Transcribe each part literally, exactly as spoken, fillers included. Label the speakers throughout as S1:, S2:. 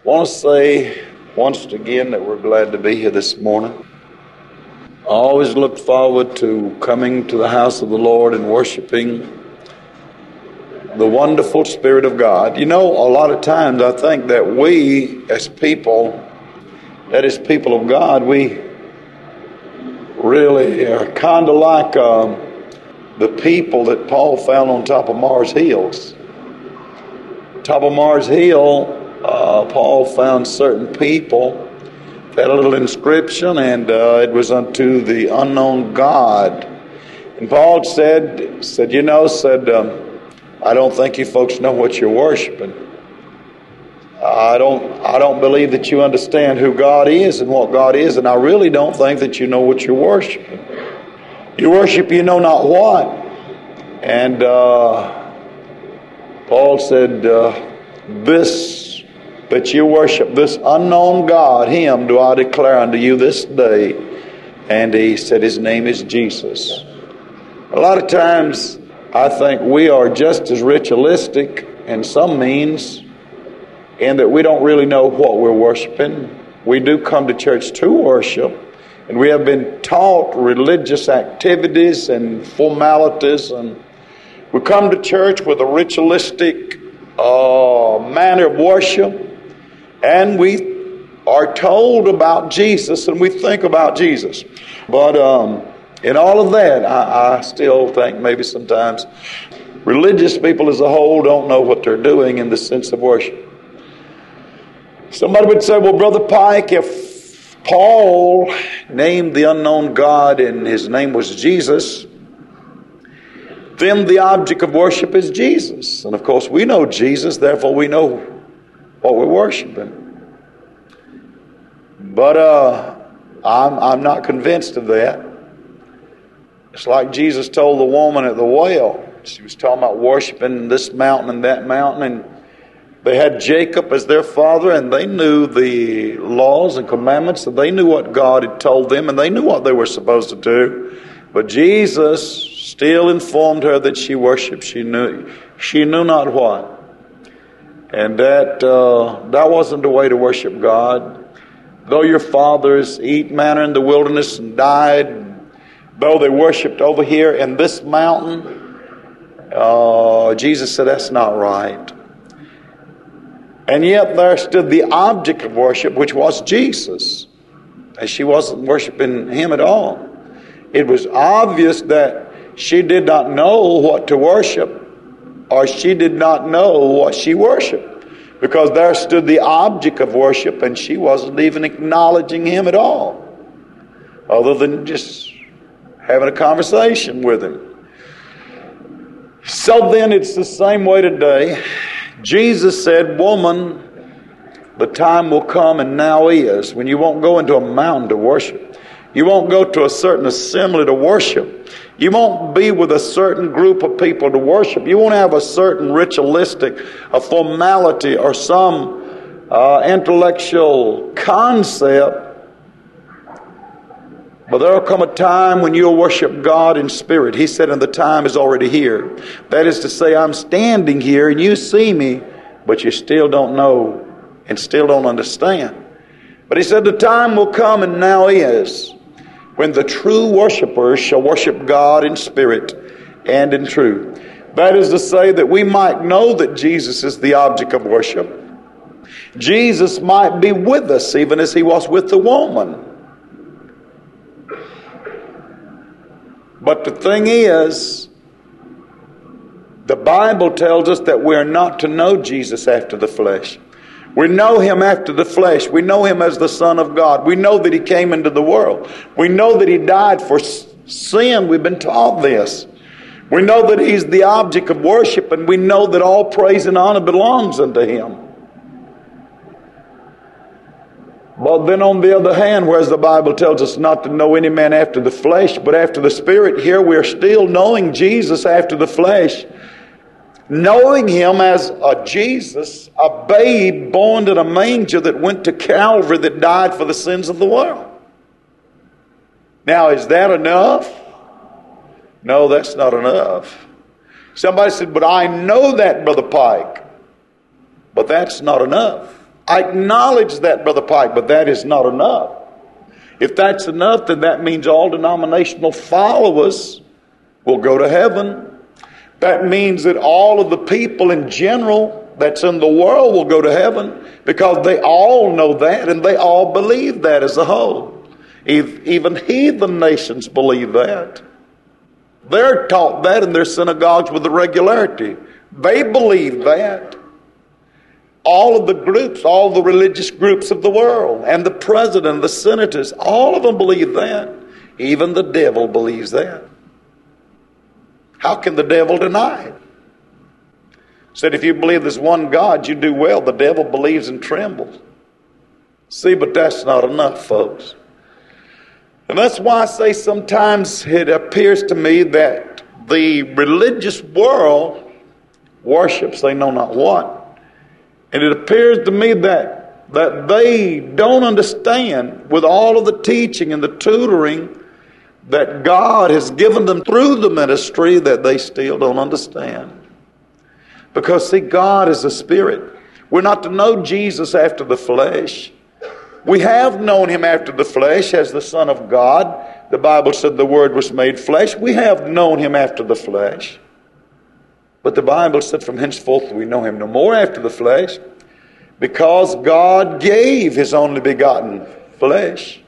S1: want to say once again that we're glad to be here this morning. I always look forward to coming to the house of the Lord and worshiping the wonderful Spirit of God. You know, a lot of times I think that we as people, that is people of God, we really are kind of like um, the people that Paul found on top of Mars Hills. Top of Mars Hill, uh, Paul found certain people that had a little inscription, and uh, it was unto the unknown God. And Paul said, said, you know, said, um, I don't think you folks know what you're worshiping. I don't, I don't believe that you understand who God is and what God is, and I really don't think that you know what you're worshiping. You worship you know not what. And uh, Paul said, uh, this, that you worship this unknown God, Him do I declare unto you this day. And he said his name is Jesus. A lot of times I think we are just as ritualistic in some means, in that we don't really know what we're worshiping. We do come to church to worship, and we have been taught religious activities and formalities, and we come to church with a ritualistic uh, manner of worship, and we are told about Jesus, and we think about Jesus. But um, in all of that, I, I still think maybe sometimes religious people as a whole don't know what they're doing in the sense of worship. Somebody would say, well, Brother Pike, if Paul named the unknown God and his name was Jesus, then the object of worship is Jesus. And of course, we know Jesus, therefore we know what we're worshiping. But uh, I'm, I'm not convinced of that. It's like Jesus told the woman at the well. She was talking about worshiping this mountain and that mountain, and they had Jacob as their father, and they knew the laws and commandments, and they knew what God had told them, and they knew what they were supposed to do. But Jesus still informed her that she worshipped. She knew she knew not what. And that uh, that wasn't the way to worship God. Though your fathers eat manna in the wilderness and died, though they worshipped over here in this mountain, uh, Jesus said that's not right. And yet there stood the object of worship, which was Jesus. And she wasn't worshiping Him at all. It was obvious that she did not know what to worship, or she did not know what she worshiped, because there stood the object of worship, and she wasn't even acknowledging Him at all, other than just having a conversation with Him. So then it's the same way today. Jesus said, woman, the time will come, and now is, when you won't go into a mountain to worship. You won't go to a certain assembly to worship. You won't be with a certain group of people to worship. You won't have a certain ritualistic, a formality, or some uh, intellectual concept. But there will come a time when you'll worship God in spirit. He said, and the time is already here. That is to say, I'm standing here and you see me, but you still don't know and still don't understand. But he said, the time will come, and now is, when the true worshipers shall worship God in spirit and in truth. That is to say, that we might know that Jesus is the object of worship. Jesus might be with us even as He was with the woman. But the thing is, the Bible tells us that we're not to know Jesus after the flesh. We know Him after the flesh. We know Him as the Son of God. We know that He came into the world. We know that He died for sin. We've been taught this. We know that He's the object of worship, and we know that all praise and honor belongs unto Him. But then on the other hand, whereas the Bible tells us not to know any man after the flesh, but after the Spirit, here we're still knowing Jesus after the flesh. Knowing Him as a Jesus, a babe born in a manger that went to Calvary, that died for the sins of the world. Now, is that enough? No, that's not enough. Somebody said, but I know that, Brother Pike. But that's not enough. I acknowledge that, Brother Pike, but that is not enough. If that's enough, then that means all denominational followers will go to heaven. That means that all of the people in general that's in the world will go to heaven, because they all know that and they all believe that as a whole. Even heathen nations believe that. They're taught that in their synagogues with regularity. They believe that. All of the groups, all the religious groups of the world, and the president, the senators, all of them believe that. Even the devil believes that. How can the devil deny it? Said, if you believe there's one God, you do well. The devil believes and trembles. See, but that's not enough, folks. And that's why I say sometimes it appears to me that the religious world worships they know not what. And it appears to me that, that they don't understand, with all of the teaching and the tutoring that God has given them through the ministry, that they still don't understand. Because, see, God is a spirit. We're not to know Jesus after the flesh. We have known him after the flesh as the Son of God. The Bible said the Word was made flesh. We have known him after the flesh. But the Bible said from henceforth we know him no more after the flesh, because God gave his only begotten flesh.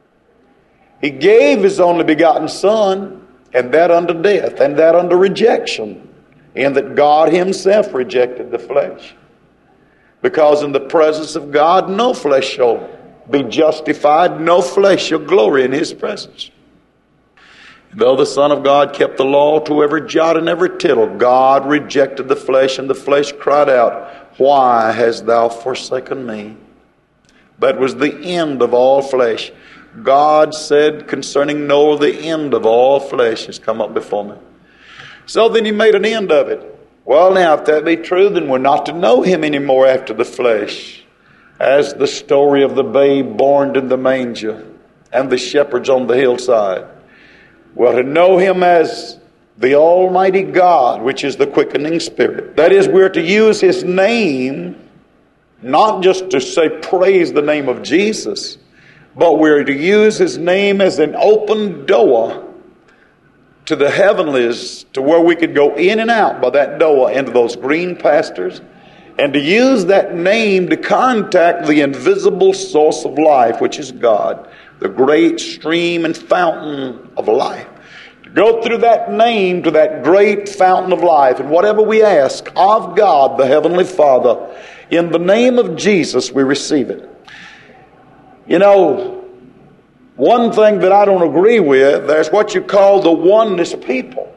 S1: He gave his only begotten Son, and that unto death, and that unto rejection, in that God himself rejected the flesh. Because in the presence of God no flesh shall be justified, no flesh shall glory in his presence. Though the Son of God kept the law to every jot and every tittle, God rejected the flesh, and the flesh cried out, why hast thou forsaken me? That was the end of all flesh. God said concerning Noah, the end of all flesh has come up before me. So then he made an end of it. Well, now, if that be true, then we're not to know him anymore after the flesh. As the story of the babe born in the manger and the shepherds on the hillside. Well, to know him as the Almighty God, which is the quickening Spirit. That is, we're to use his name, not just to say praise the name of Jesus, but we're to use his name as an open door to the heavenlies, to where we could go in and out by that door into those green pastures, and to use that name to contact the invisible source of life, which is God, the great stream and fountain of life. To go through that name to that great fountain of life, and whatever we ask of God, the Heavenly Father, in the name of Jesus, we receive it. You know, one thing that I don't agree with, there's what you call the oneness people.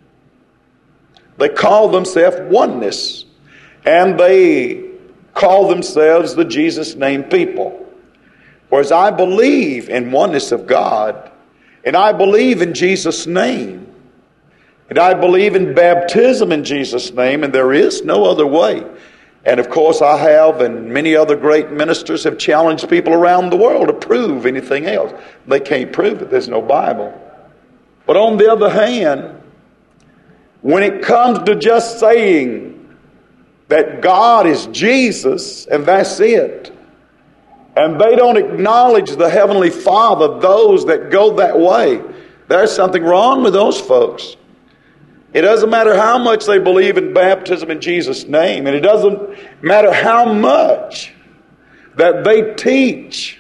S1: They call themselves oneness, and they call themselves the Jesus name people. Whereas I believe in oneness of God, and I believe in Jesus' name, and I believe in baptism in Jesus' name, and there is no other way. And of course I have, and many other great ministers have challenged people around the world to prove anything else. They can't prove it. There's no Bible. But on the other hand, when it comes to just saying that God is Jesus and that's it, and they don't acknowledge the Heavenly Father, those that go that way, there's something wrong with those folks. It doesn't matter how much they believe in baptism in Jesus' name, and it doesn't matter how much that they teach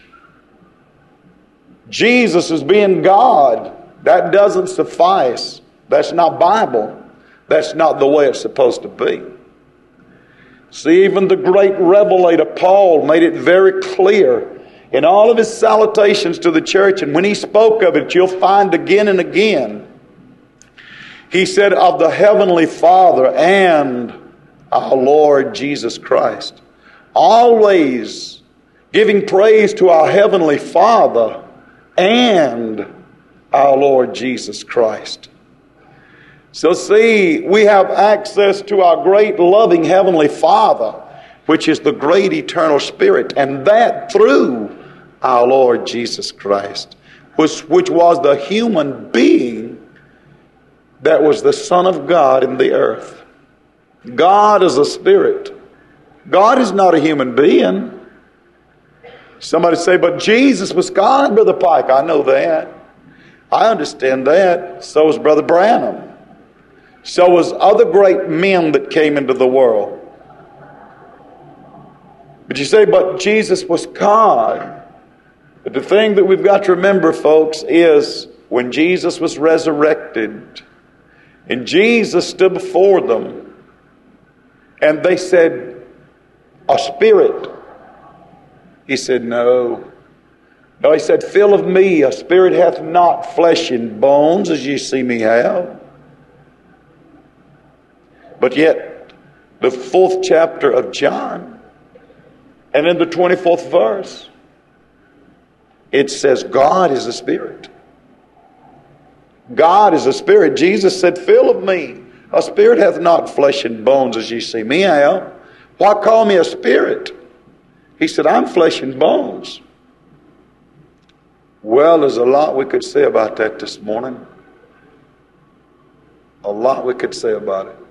S1: Jesus as being God. That doesn't suffice. That's not Bible. That's not the way it's supposed to be. See, even the great revelator Paul made it very clear in all of his salutations to the church, and when he spoke of it, you'll find again and again, he said, of the Heavenly Father and our Lord Jesus Christ. Always giving praise to our Heavenly Father and our Lord Jesus Christ. So see, we have access to our great loving Heavenly Father, which is the great eternal Spirit, and that through our Lord Jesus Christ, which, which was the human being that was the Son of God in the earth. God is a spirit. God is not a human being. Somebody say, but Jesus was God, Brother Pike. I know that. I understand that. So was Brother Branham. So was other great men that came into the world. But you say, but Jesus was God. But the thing that we've got to remember, folks, is when Jesus was resurrected and Jesus stood before them and they said, a spirit. He said, no. No, he said, fill of me, a spirit hath not flesh and bones as ye see me have. But yet, the fourth chapter of John, and in the twenty-fourth verse, it says, God is a spirit. God is a spirit. Jesus said, fill of me. A spirit hath not flesh and bones as ye see me have. Why call me a spirit? He said, I'm flesh and bones. Well, there's a lot we could say about that this morning. A lot we could say about it.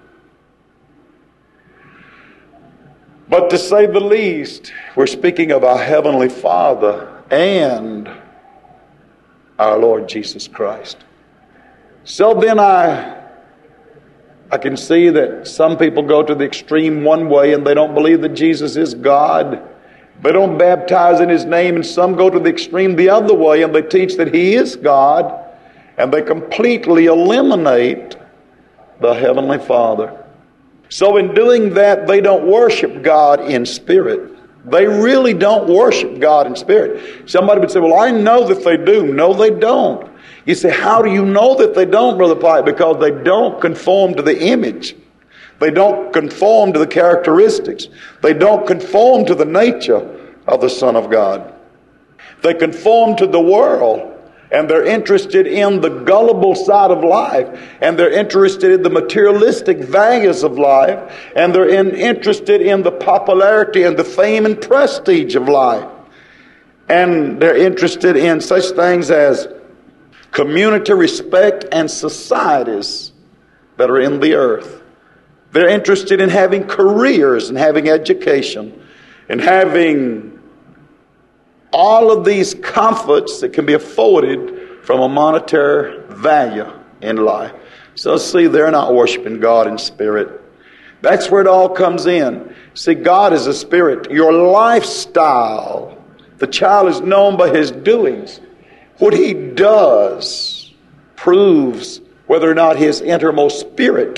S1: But to say the least, we're speaking of our Heavenly Father and our Lord Jesus Christ. So then I, I can see that some people go to the extreme one way and they don't believe that Jesus is God. They don't baptize in His name, and some go to the extreme the other way and they teach that He is God, and they completely eliminate the Heavenly Father. So in doing that, they don't worship God in spirit. They really don't worship God in spirit. Somebody would say, well, I know that they do. No, they don't. You say, how do you know that they don't, Brother Pike? Because they don't conform to the image. They don't conform to the characteristics. They don't conform to the nature of the Son of God. They conform to the world. And they're interested in the gullible side of life. And they're interested in the materialistic values of life. And they're in, interested in the popularity and the fame and prestige of life. And they're interested in such things as community respect and societies that are in the earth. They're interested in having careers and having education and having all of these comforts that can be afforded from a monetary value in life. So see, they're not worshiping God in spirit. That's where it all comes in. See, God is a spirit. Your lifestyle, the child is known by his doings. What he does proves whether or not his innermost spirit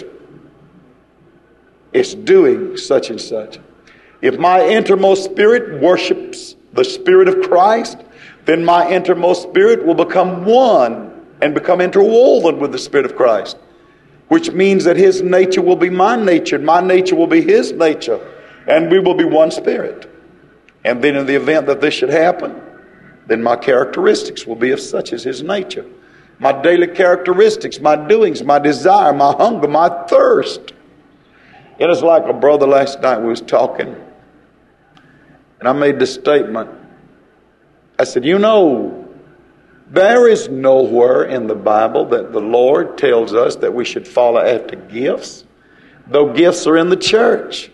S1: is doing such and such. If my innermost spirit worships the Spirit of Christ, then my innermost spirit will become one and become interwoven with the Spirit of Christ, which means that his nature will be my nature, and my nature will be his nature, and we will be one spirit. And then in the event that this should happen, then my characteristics will be of such as his nature. My daily characteristics, my doings, my desire, my hunger, my thirst. It is like a brother last night we was talking, and I made this statement. I said, you know, there is nowhere in the Bible that the Lord tells us that we should follow after gifts, though gifts are in the church.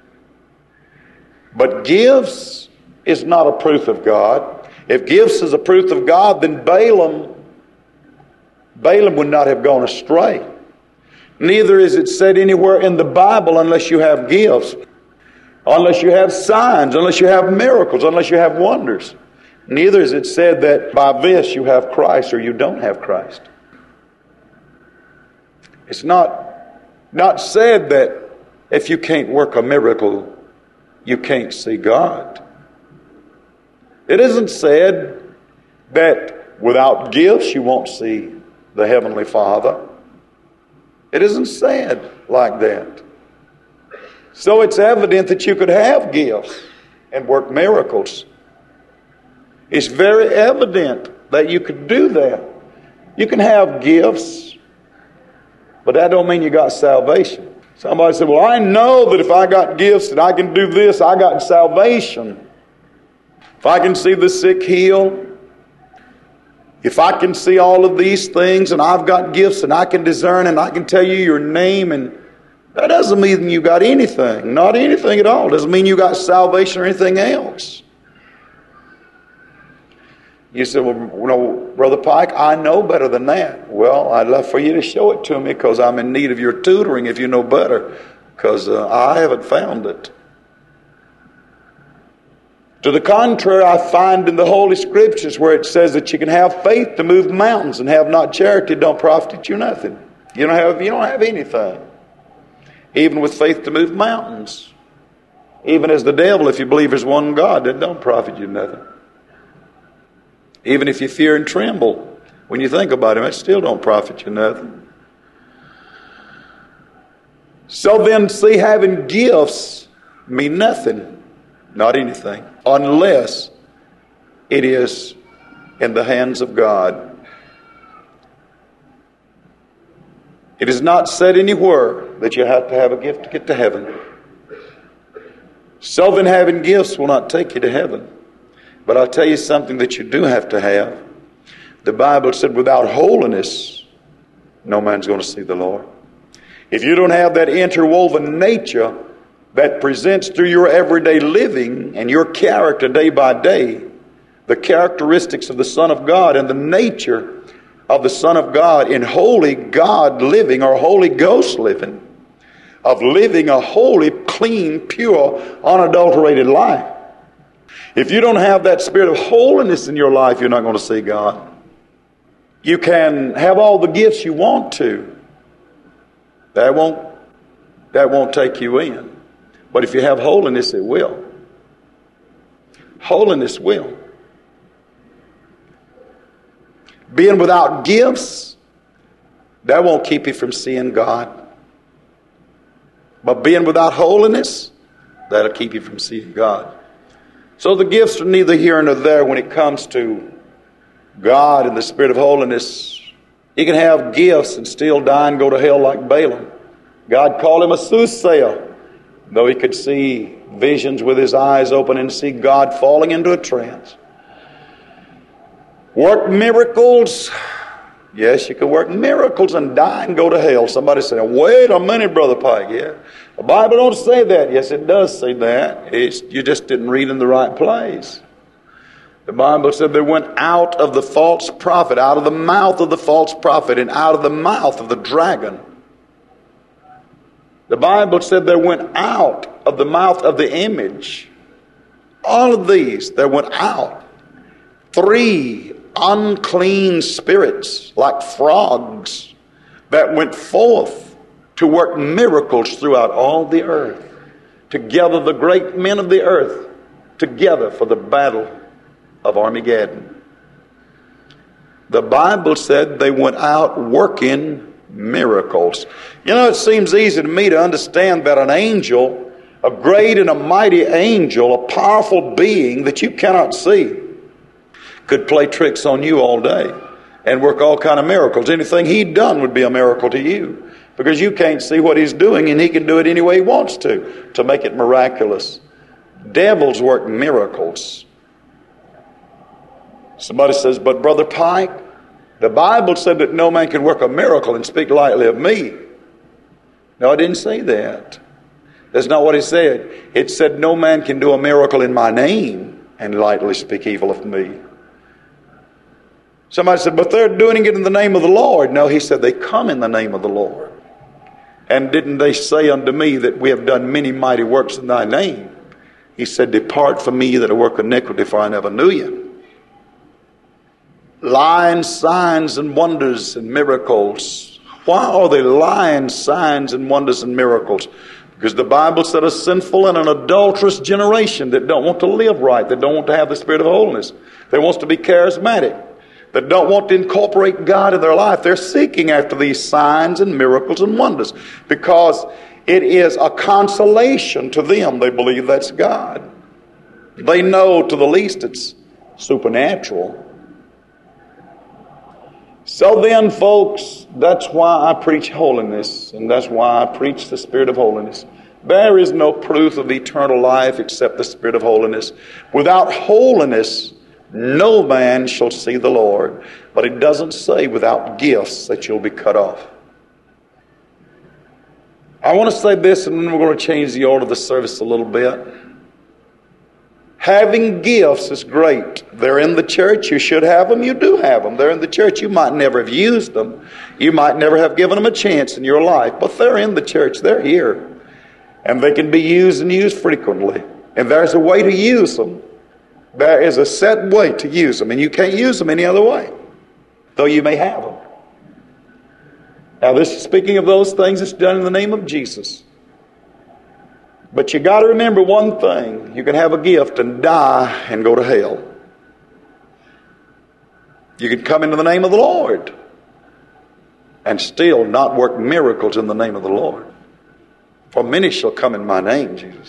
S1: But gifts is not a proof of God. If gifts is a proof of God, then Balaam, Balaam would not have gone astray. Neither is it said anywhere in the Bible unless you have gifts, unless you have signs, unless you have miracles, unless you have wonders. Neither is it said that by this you have Christ or you don't have Christ. It's not, not said that if you can't work a miracle, you can't see God. It isn't said that without gifts you won't see the Heavenly Father. It isn't said like that. So it's evident that you could have gifts and work miracles. It's very evident that you could do that. You can have gifts, but that don't mean you got salvation. Somebody said, well, I know that if I got gifts and I can do this, I got salvation. If I can see the sick healed, if I can see all of these things and I've got gifts and I can discern and I can tell you your name, and that doesn't mean you got anything. Not anything at all. Doesn't mean you got salvation or anything else. You said, well, no, Brother Pike, I know better than that. Well, I'd love for you to show it to me because I'm in need of your tutoring if you know better, because uh, I haven't found it. To the contrary, I find in the Holy Scriptures where it says that you can have faith to move mountains and have not charity, don't profit you nothing. You don't have, you don't have anything. Even with faith to move mountains. Even as the devil, if you believe there's one God, that don't profit you nothing. Even if you fear and tremble, when you think about him, it still don't profit you nothing. So then, see, having gifts mean nothing, not anything, unless it is in the hands of God. It is not said anywhere that you have to have a gift to get to heaven. So then, having gifts will not take you to heaven. But I'll tell you something that you do have to have. The Bible said, without holiness, no man's going to see the Lord. If you don't have that interwoven nature that presents through your everyday living and your character day by day, the characteristics of the Son of God and the nature of the Son of God in holy God living or Holy Ghost living, of living a holy, clean, pure, unadulterated life. If you don't have that spirit of holiness in your life, you're not going to see God. You can have all the gifts you want to. That won't, that won't take you in. But if you have holiness, it will. Holiness will. Being without gifts, that won't keep you from seeing God. But being without holiness, that'll keep you from seeing God. So the gifts are neither here nor there when it comes to God and the spirit of holiness. You can have gifts and still die and go to hell like Balaam. God called him a soothsayer, though he could see visions with his eyes open and see God falling into a trance. Work miracles. Yes, you can work miracles and die and go to hell. Somebody said, wait a minute, Brother Pike. Yeah, the Bible don't say that. Yes, it does say that. It's, you just didn't read in the right place. The Bible said there went out of the false prophet, out of the mouth of the false prophet, and out of the mouth of the dragon. The Bible said there went out of the mouth of the image. All of these, there went out three unclean spirits like frogs that went forth to work miracles throughout all the earth, to gather the great men of the earth together for the battle of Armageddon. The Bible said they went out working miracles. You know, it seems easy to me to understand that an angel, a great and a mighty angel, a powerful being that you cannot see, could play tricks on you all day and work all kind of miracles. Anything he'd done would be a miracle to you because you can't see what he's doing, and he can do it any way he wants to, to make it miraculous. Devils work miracles. Somebody says, but Brother Pike, the Bible said that no man can work a miracle and speak lightly of me. No, I didn't say that. That's not what it said. It said no man can do a miracle in my name and lightly speak evil of me. Somebody said, but they're doing it in the name of the Lord. No, he said they come in the name of the Lord. And didn't they say unto me that we have done many mighty works in thy name? He said, depart from me that I work iniquity, for I never knew you. Lying signs and wonders and miracles. Why are they lying signs and wonders and miracles? Because the Bible said a sinful and an adulterous generation that don't want to live right, that don't want to have the spirit of holiness, that wants to be charismatic, that don't want to incorporate God in their life. They're seeking after these signs and miracles and wonders because it is a consolation to them. They believe that's God. They know to the least it's supernatural. So then, folks, that's why I preach holiness, and that's why I preach the spirit of holiness. There is no proof of eternal life except the spirit of holiness. Without holiness, no man shall see the Lord. But it doesn't say without gifts that you'll be cut off. I want to say this, and then we're going to change the order of the service a little bit. Having gifts is great. They're in the church. You should have them. You do have them. They're in the church. You might never have used them. You might never have given them a chance in your life. But they're in the church. They're here. And they can be used and used frequently. And there's a way to use them. There is a set way to use them. And you can't use them any other way, though you may have them. Now, this is speaking of those things that's done in the name of Jesus. But you got to remember one thing. You can have a gift and die and go to hell. You can come into the name of the Lord and still not work miracles in the name of the Lord. For many shall come in my name, Jesus.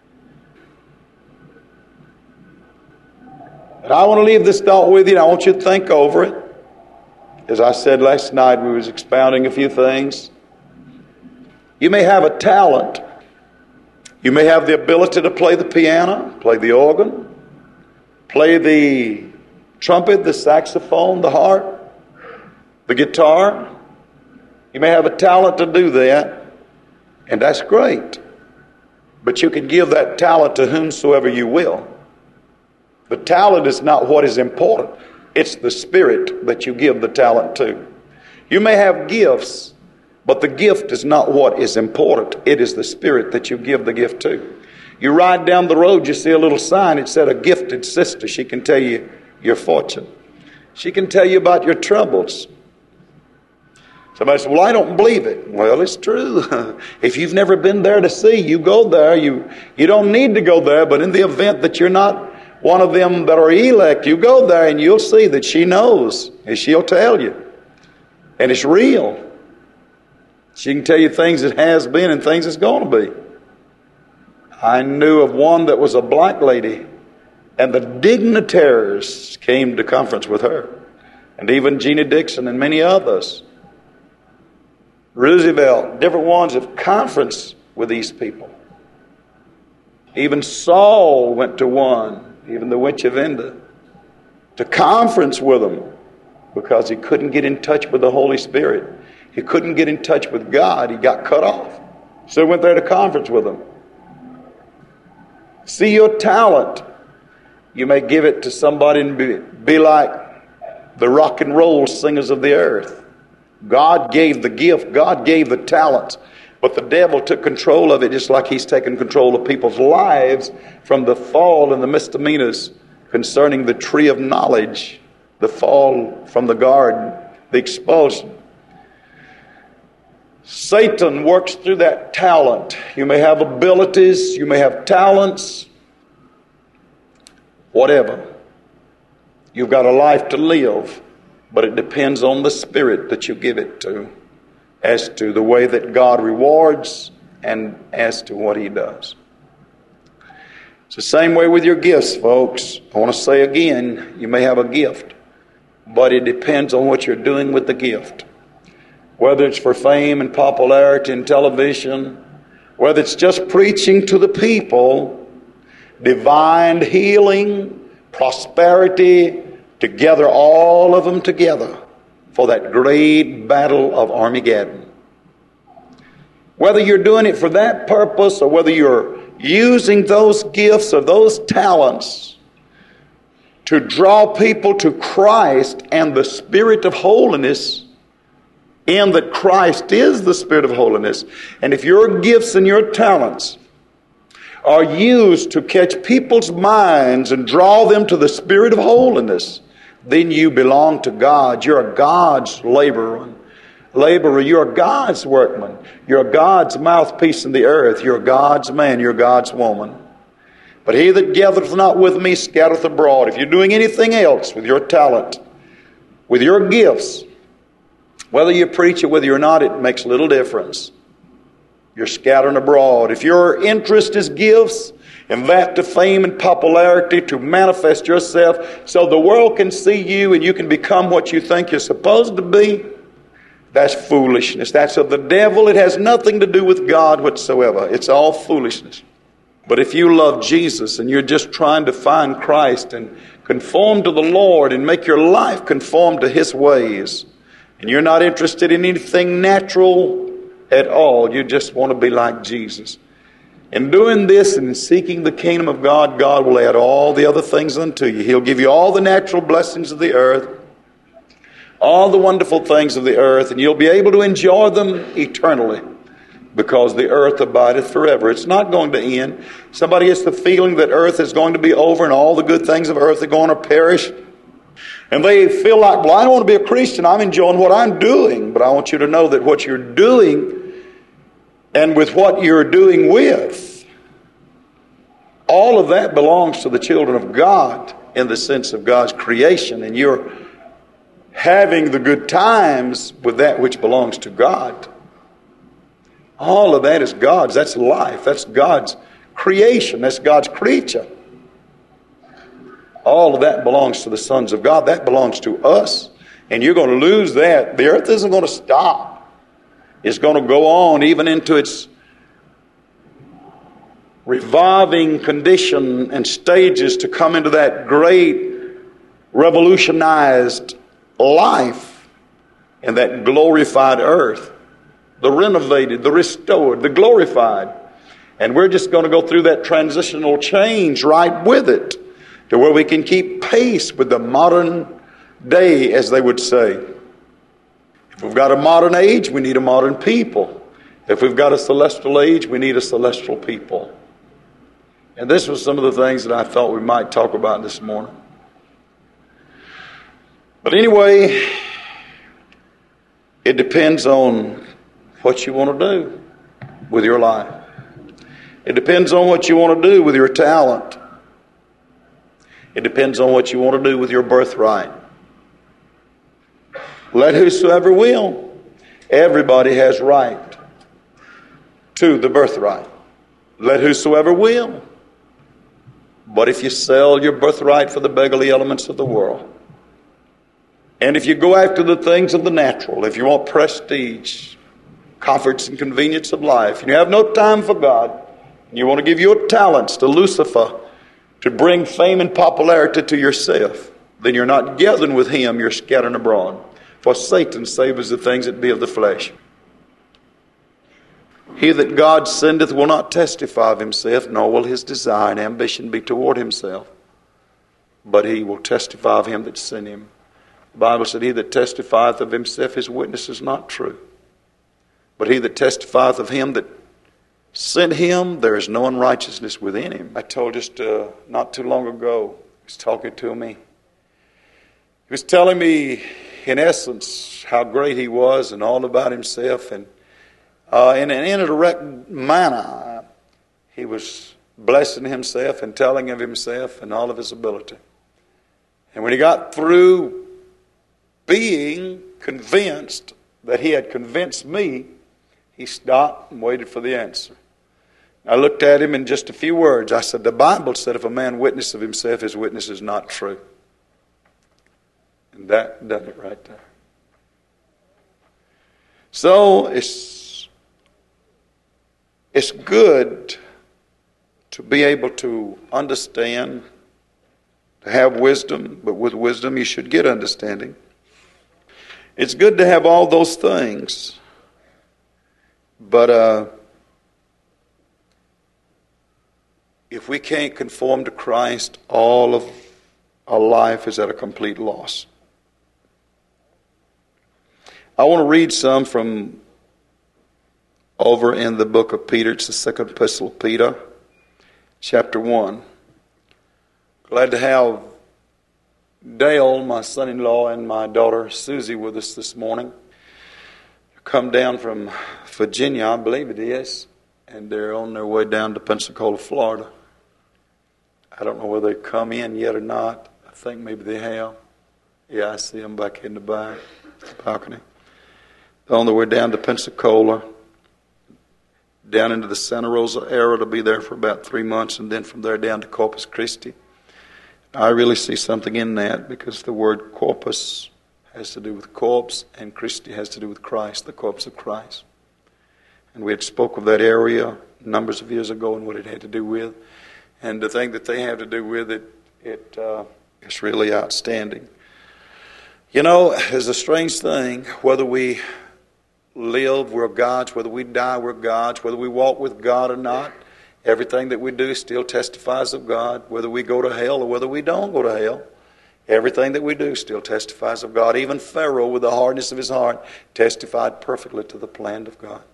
S1: And I want to leave this thought with you, and I want you to think over it. As I said last night, we was expounding a few things. You may have a talent. You may have the ability to play the piano, play the organ, play the trumpet, the saxophone, the harp, the guitar. You may have a talent to do that, and that's great. But you can give that talent to whomsoever you will. The talent is not what is important. It's the spirit that you give the talent to. You may have gifts, but the gift is not what is important. It is the spirit that you give the gift to. You ride down the road, you see a little sign. It said, a gifted sister. She can tell you your fortune. She can tell you about your troubles. Somebody says, well, I don't believe it. Well, it's true. If you've never been there to see, you go there. You, you don't need to go there, but in the event that you're not one of them that are elect, you go there and you'll see that she knows, and she'll tell you. And it's real. She can tell you things that has been and things that's going to be. I knew of one that was a black lady, and the dignitaries came to conference with her, and even Jeannie Dixon and many others. Roosevelt, different ones have conference with these people. Even Saul went to one, even the witch of Endor, to conference with them because he couldn't get in touch with the Holy Spirit. He couldn't get in touch with God. He got cut off. So he went there to conference with them. See your talent. You may give it to somebody and be, be like the rock and roll singers of the earth. God gave the gift. God gave the talent. But the devil took control of it just like he's taken control of people's lives from the fall and the misdemeanors concerning the tree of knowledge, the fall from the garden, the expulsion. Satan works through that talent. You may have abilities, you may have talents, whatever. You've got a life to live, but it depends on the spirit that you give it to, as to the way that God rewards and as to what He does. It's the same way with your gifts, folks. I want to say again, you may have a gift, but it depends on what you're doing with the gift. Whether it's for fame and popularity and television, whether it's just preaching to the people, divine healing, prosperity, to gather all of them together for that great battle of Armageddon. Whether you're doing it for that purpose or whether you're using those gifts or those talents to draw people to Christ and the Spirit of holiness, in that Christ is the Spirit of holiness, and if your gifts and your talents are used to catch people's minds and draw them to the Spirit of holiness, then you belong to God. You're God's laborer. Laborer, you're God's workman. You're God's mouthpiece in the earth. You're God's man. You're God's woman. But he that gathereth not with me scattereth abroad. If you're doing anything else with your talent, with your gifts, whether you preach it, whether you're not, it makes little difference. You're scattering abroad. If your interest is gifts, and that to fame and popularity, to manifest yourself so the world can see you and you can become what you think you're supposed to be, that's foolishness. That's of the devil. It has nothing to do with God whatsoever. It's all foolishness. But if you love Jesus and you're just trying to find Christ and conform to the Lord and make your life conform to His ways, and you're not interested in anything natural at all, you just want to be like Jesus, In doing this and in seeking the kingdom of God, God will add all the other things unto you. He'll give you all the natural blessings of the earth, all the wonderful things of the earth, and you'll be able to enjoy them eternally because the earth abideth forever. It's not going to end. Somebody gets the feeling that earth is going to be over and all the good things of earth are going to perish. And they feel like, well, I don't want to be a Christian. I'm enjoying what I'm doing. But I want you to know that what you're doing and with what you're doing with, all of that belongs to the children of God in the sense of God's creation. And you're having the good times with that which belongs to God. All of that is God's. That's life. That's God's creation. That's God's creature. All of that belongs to the sons of God. That belongs to us. And you're going to lose that. The earth isn't going to stop. It's going to go on even into its reviving condition and stages to come into that great revolutionized life in that glorified earth. The renovated, the restored, the glorified. And we're just going to go through that transitional change right with it to where we can keep pace with the modern day, as they would say. If we've got a modern age, we need a modern people. If we've got a celestial age, we need a celestial people. And this was some of the things that I thought we might talk about this morning. But anyway, it depends on what you want to do with your life. It depends on what you want to do with your talent. It depends on what you want to do with your birthright. Let whosoever will. Everybody has right to the birthright. Let whosoever will. But if you sell your birthright for the beggarly elements of the world, and if you go after the things of the natural, if you want prestige, comforts and convenience of life, and you have no time for God, and you want to give your talents to Lucifer to bring fame and popularity to yourself, then you're not gathering with him, you're scattering abroad. For Satan savours the things that be of the flesh. He that God sendeth will not testify of himself, nor will his desire and ambition be toward himself. But he will testify of him that sent him. The Bible said, he that testifieth of himself, his witness is not true. But he that testifieth of him that sent him, there is no unrighteousness within him. I told just uh, not too long ago, he was talking to me. He was telling me, in essence, how great he was and all about himself. And uh, in an indirect manner, he was blessing himself and telling of himself and all of his ability. And when he got through being convinced that he had convinced me, he stopped and waited for the answer. I looked at him in just a few words. I said, the Bible said if a man witness of himself, his witness is not true. And that does it right there. So it's, it's good to be able to understand, to have wisdom, but with wisdom you should get understanding. It's good to have all those things, but uh, if we can't conform to Christ, all of our life is at a complete loss. I want to read some from over in the book of Peter. It's the second epistle of Peter, chapter one. Glad to have Dale, my son-in-law, and my daughter Susie with us this morning. They come down from Virginia, I believe it is, and they're on their way down to Pensacola, Florida. I don't know whether they've come in yet or not. I think maybe they have. Yeah, I see them back in the back, the balcony. They're on their way down to Pensacola, down into the Santa Rosa area to be there for about three months, and then from there down to Corpus Christi. I really see something in that because the word corpus has to do with corpse, and Christi has to do with Christ, the corpse of Christ. And we had spoke of that area numbers of years ago and what it had to do with. And the thing that they have to do with it, it uh, is really outstanding. You know, it's a strange thing, whether we live, we're God's, whether we die, we're God's, whether we walk with God or not, Everything that we do still testifies of God, whether we go to hell or whether we don't go to hell. Everything that we do still testifies of God. Even Pharaoh, with the hardness of his heart, testified perfectly to the plan of God.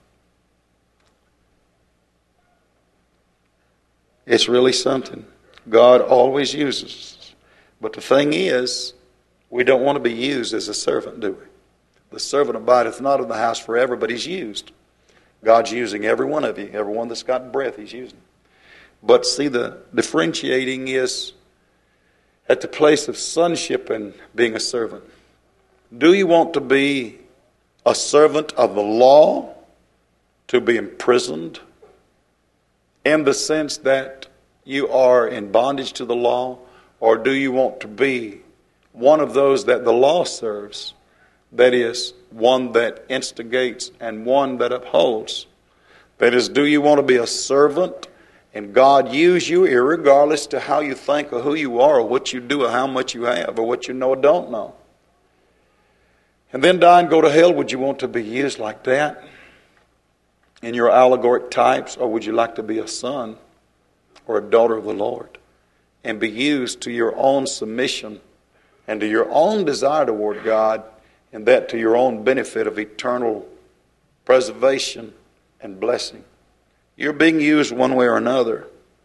S1: It's really something. God always uses us. But the thing is, we don't want to be used as a servant, do we? The servant abideth not in the house forever, but he's used. God's using every one of you. Every one that's got breath, he's using. But see, the differentiating is at the place of sonship and being a servant. Do you want to be a servant of the law, to be imprisoned, in the sense that you are in bondage to the law? Or do you want to be one of those that the law serves? That is, one that instigates and one that upholds. That is, do you want to be a servant and God use you irregardless to how you think or who you are or what you do or how much you have or what you know or don't know? And then die and go to hell. Would you want to be used like that in your allegoric types? Or would you like to be a son or a daughter of the Lord and be used to your own submission and to your own desire toward God, and that to your own benefit of eternal preservation and blessing? You're being used one way or another.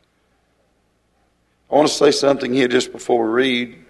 S1: I want to say something here just before we read.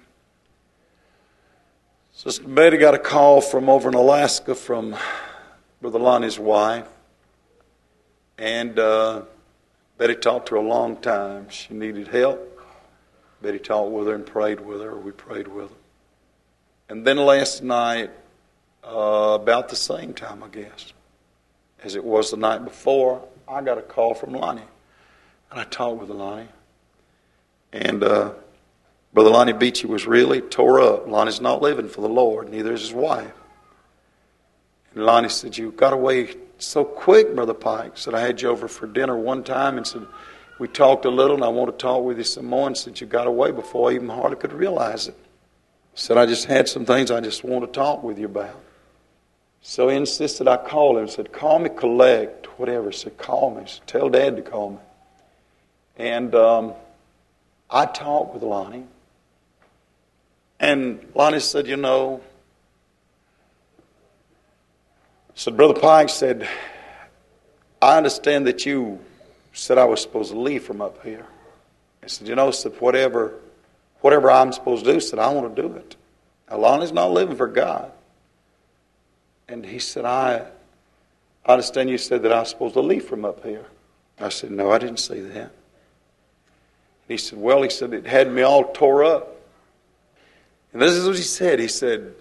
S1: Sister Betty got a call from over in Alaska from Brother Lonnie's wife. And uh, Betty talked to her a long time. She needed help. Betty talked with her and prayed with her. We prayed with her. And then last night, Uh, about the same time, I guess, as it was the night before, I got a call from Lonnie. And I talked with Lonnie. And uh, Brother Lonnie Beachy was really tore up. Lonnie's not living for the Lord, neither is his wife. And Lonnie said, "You got away so quick, Brother Pike." Said, "I had you over for dinner one time," and said, "We talked a little, and I want to talk with you some more," and said, "You got away before I even hardly could realize it." Said, "I just had some things I just want to talk with you about." So he insisted I call him. Said, "Call me collect, whatever." Said, "Call me." Said, "Tell Dad to call me." And um, I talked with Lonnie. And Lonnie said, "You know," said, "Brother Pike," said, "I understand that you said I was supposed to leave from up here." I said, "You know," said, whatever, whatever I'm supposed to do," said, "I want to do it." Now, Lonnie's not living for God. And he said, I, I understand you said that I was supposed to leave from up here." I said, "No, I didn't say that." And he said, "Well," he said, "it had me all tore up." And this is what he said. He said,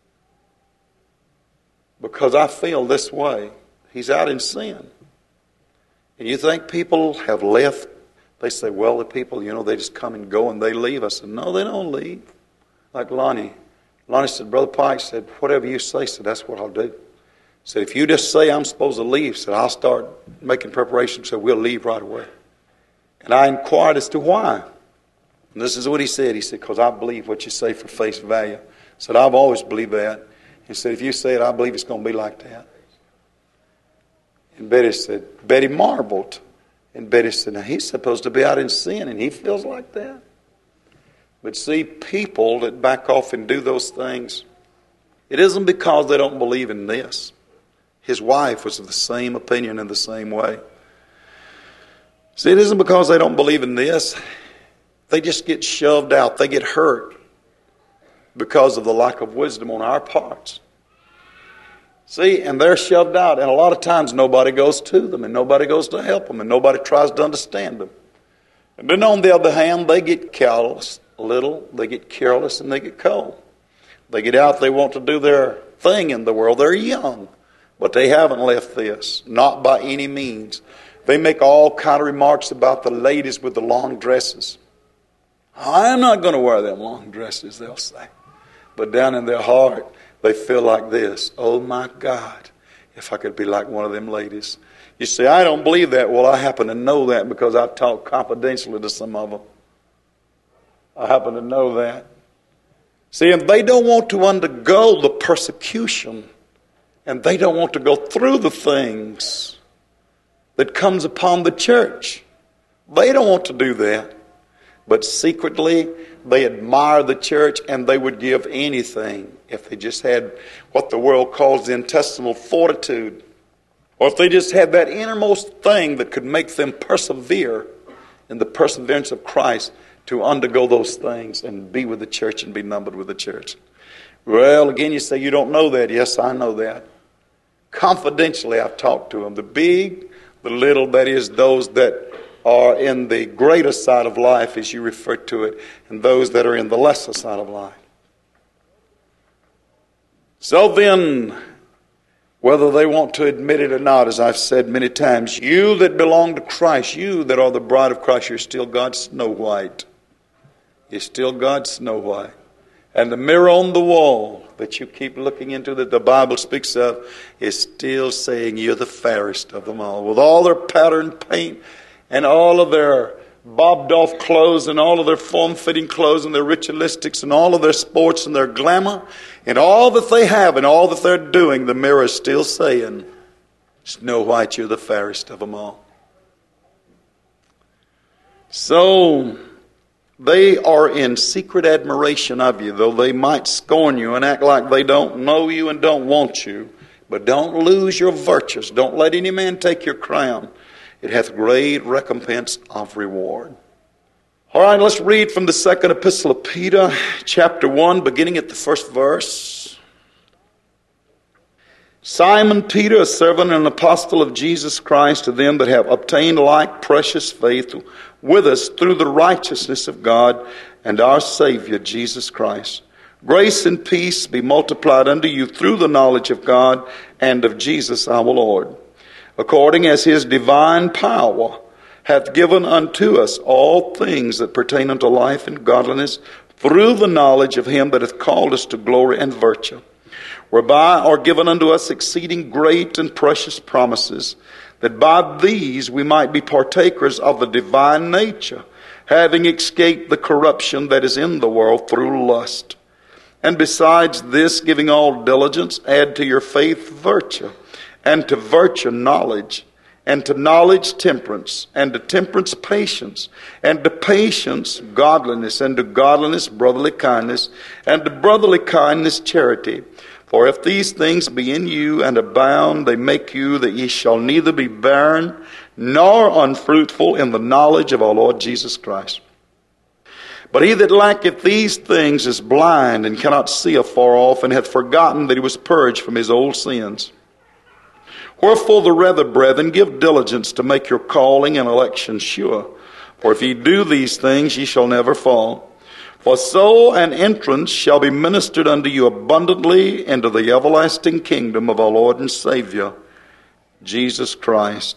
S1: "Because I feel this way." He's out in sin. And you think people have left? They say, "Well, the people, you know, they just come and go and they leave." I said, "No, they don't leave." Like Lonnie. Lonnie said, "Brother Pike," said, "whatever you say," said, "that's what I'll do." Said, "If you just say I'm supposed to leave," said, "I'll start making preparations," said, "we'll leave right away." And I inquired as to why. And this is what he said. He said, "Because I believe what you say for face value." Said, "I've always believed that." He said, "If you say it, I believe it's going to be like that." And Betty said, Betty marveled. And Betty said, "Now he's supposed to be out in sin and he feels like that." But see, people that back off and do those things, it isn't because they don't believe in this. His wife was of the same opinion in the same way. See, it isn't because they don't believe in this. They just get shoved out. They get hurt because of the lack of wisdom on our parts. See, and they're shoved out. And a lot of times nobody goes to them and nobody goes to help them and nobody tries to understand them. And then on the other hand, they get callous. Little, they get careless and they get cold. They get out, they want to do their thing in the world. They're young, but they haven't left this, not by any means. They make all kind of remarks about the ladies with the long dresses. "I'm not going to wear them long dresses," they'll say. But down in their heart, they feel like this: "Oh my God, if I could be like one of them ladies." You say, "I don't believe that." Well, I happen to know that because I've talked confidentially to some of them. I happen to know that. See, and they don't want to undergo the persecution, and they don't want to go through the things that comes upon the church. They don't want to do that. But secretly, they admire the church, and they would give anything if they just had what the world calls the intestinal fortitude. Or if they just had that innermost thing that could make them persevere in the perseverance of Christ to undergo those things and be with the church and be numbered with the church. Well, again, you say you don't know that. Yes, I know that. Confidentially, I've talked to them. The big, the little, that is, those that are in the greater side of life, as you refer to it, and those that are in the lesser side of life. So then, whether they want to admit it or not, as I've said many times, you that belong to Christ, you that are the bride of Christ, you're still God's Snow White. You're still God's Snow White. And the mirror on the wall that you keep looking into that the Bible speaks of is still saying you're the fairest of them all. With all their patterned paint and all of their bobbed off clothes and all of their form-fitting clothes and their ritualistics and all of their sports and their glamour and all that they have and all that they're doing, the mirror is still saying, Snow White, you're the fairest of them all. So they are in secret admiration of you, though they might scorn you and act like they don't know you and don't want you. But don't lose your virtues. Don't let any man take your crown. It hath great recompense of reward. All right, let's read from the second epistle of Peter, chapter one, beginning at the first verse. Simon Peter, a servant and an apostle of Jesus Christ, to them that have obtained like precious faith with us through the righteousness of God and our Savior, Jesus Christ. Grace and peace be multiplied unto you through the knowledge of God and of Jesus our Lord, according as his divine power hath given unto us all things that pertain unto life and godliness, through the knowledge of him that hath called us to glory and virtue, whereby are given unto us exceeding great and precious promises, that by these we might be partakers of the divine nature, having escaped the corruption that is in the world through lust. And besides this, giving all diligence, add to your faith virtue, and to virtue knowledge, and to knowledge temperance, and to temperance patience, and to patience godliness, and to godliness brotherly kindness, and to brotherly kindness charity. For if these things be in you and abound, they make you that ye shall neither be barren nor unfruitful in the knowledge of our Lord Jesus Christ. But he that lacketh these things is blind and cannot see afar off, and hath forgotten that he was purged from his old sins. Wherefore the rather, brethren, give diligence to make your calling and election sure. For if ye do these things, ye shall never fall. For so an entrance shall be ministered unto you abundantly into the everlasting kingdom of our Lord and Savior, Jesus Christ.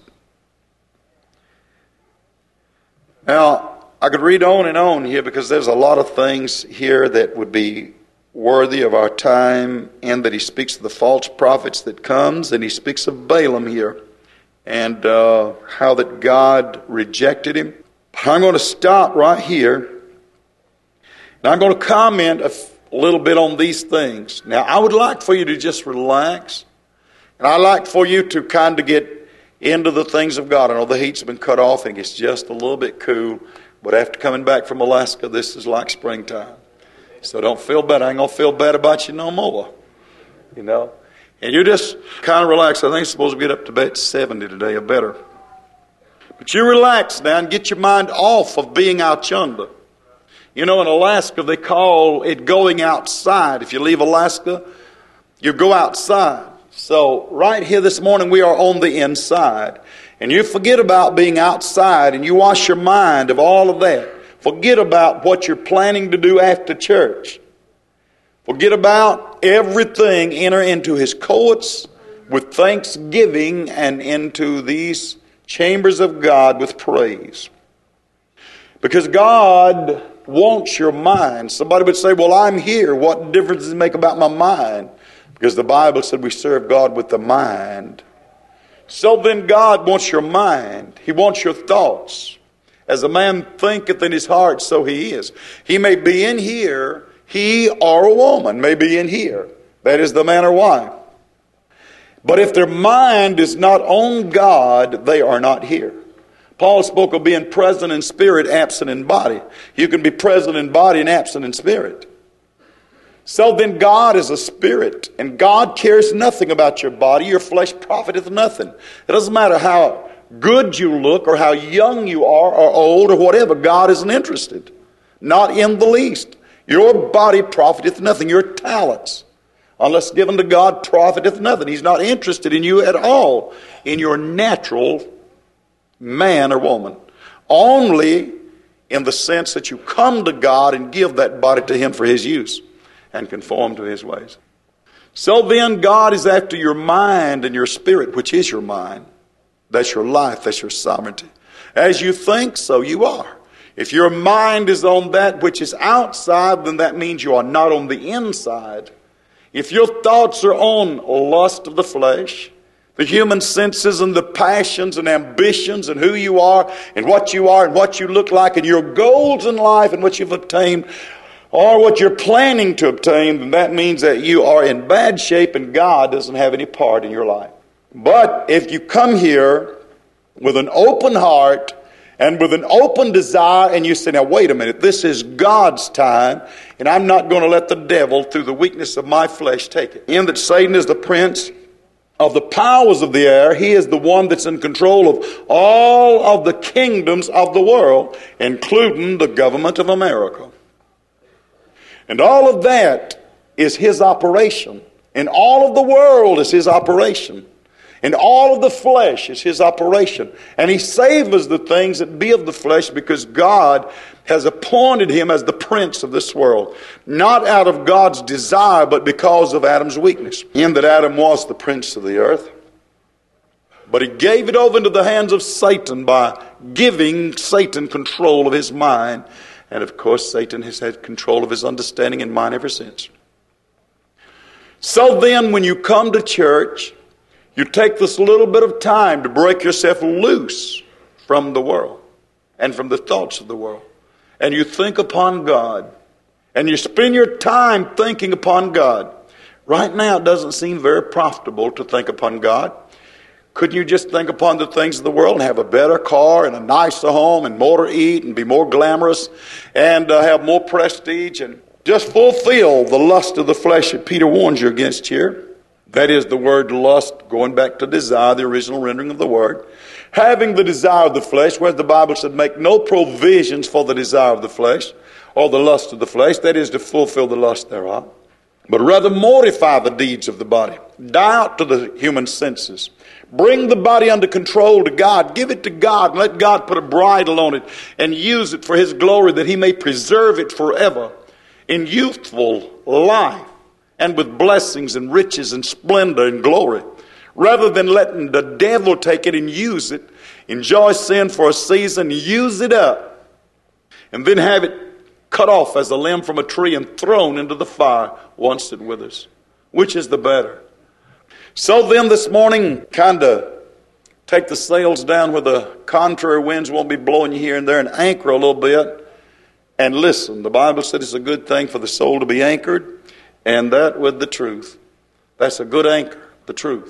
S1: Now, I could read on and on here because there's a lot of things here that would be worthy of our time, and that he speaks of the false prophets that comes, and he speaks of Balaam here, and uh, how that God rejected him. But I'm going to stop right here, and I'm going to comment a f- little bit on these things. Now, I would like for you to just relax, and I'd like for you to kind of get into the things of God. I know the heat's been cut off, and it's just a little bit cool, but after coming back from Alaska, this is like springtime. So don't feel bad. I ain't going to feel bad about you no more. You know? And you just kind of relax. I think it's supposed to get up to about seventy today or better. But you relax now and get your mind off of being out yonder. You know, in Alaska, they call it going outside. If you leave Alaska, you go outside. So right here this morning, we are on the inside. And you forget about being outside, and you wash your mind of all of that. Forget about what you're planning to do after church. Forget about everything. Enter into his courts with thanksgiving and into these chambers of God with praise. Because God wants your mind. Somebody would say, well, I'm here. What difference does it make about my mind? Because the Bible said we serve God with the mind. So then God wants your mind. He wants your thoughts. As a man thinketh in his heart, so he is. He may be in here, he or a woman may be in here. That is the man or wife. But if their mind is not on God, they are not here. Paul spoke of being present in spirit, absent in body. You can be present in body and absent in spirit. So then God is a spirit, and God cares nothing about your body. Your flesh profiteth nothing. It doesn't matter how good you look or how young you are or old or whatever. God isn't interested. Not in the least. Your body profiteth nothing. Your talents, unless given to God, profiteth nothing. He's not interested in you at all, in your natural man or woman. Only in the sense that you come to God and give that body to Him for His use and conform to His ways. So then God is after your mind and your spirit, which is your mind. That's your life. That's your sovereignty. As you think, so you are. If your mind is on that which is outside, then that means you are not on the inside. If your thoughts are on lust of the flesh, the human senses and the passions and ambitions and who you are and what you are and what you look like and your goals in life and what you've obtained or what you're planning to obtain, then that means that you are in bad shape and God doesn't have any part in your life. But if you come here with an open heart and with an open desire and you say, now wait a minute, this is God's time and I'm not going to let the devil through the weakness of my flesh take it. In that Satan is the prince of the powers of the air. He is the one that's in control of all of the kingdoms of the world, including the government of America. And all of that is his operation. And all of the world is his operation. And all of the flesh is his operation. And he savors the things that be of the flesh because God has appointed him as the prince of this world. Not out of God's desire, but because of Adam's weakness. In that Adam was the prince of the earth. But he gave it over into the hands of Satan by giving Satan control of his mind. And of course, Satan has had control of his understanding and mind ever since. So then, when you come to church, you take this little bit of time to break yourself loose from the world and from the thoughts of the world. And you think upon God. And you spend your time thinking upon God. Right now, it doesn't seem very profitable to think upon God. Couldn't you just think upon the things of the world and have a better car and a nicer home and more to eat and be more glamorous and uh, have more prestige and just fulfill the lust of the flesh that Peter warns you against here? That is the word lust, going back to desire, the original rendering of the word. Having the desire of the flesh, where the Bible said make no provisions for the desire of the flesh or the lust of the flesh, that is to fulfill the lust thereof. But rather mortify the deeds of the body. Die out to the human senses. Bring the body under control to God. Give it to God and let God put a bridle on it and use it for His glory that He may preserve it forever in youthful life and with blessings and riches and splendor and glory. Rather than letting the devil take it and use it, enjoy sin for a season, use it up, and then have it cut off as a limb from a tree and thrown into the fire once it withers. Which is the better? So then this morning, kind of take the sails down where the contrary winds won't be blowing you here and there and anchor a little bit and listen. The Bible said it's a good thing for the soul to be anchored, and that with the truth. That's a good anchor, the truth.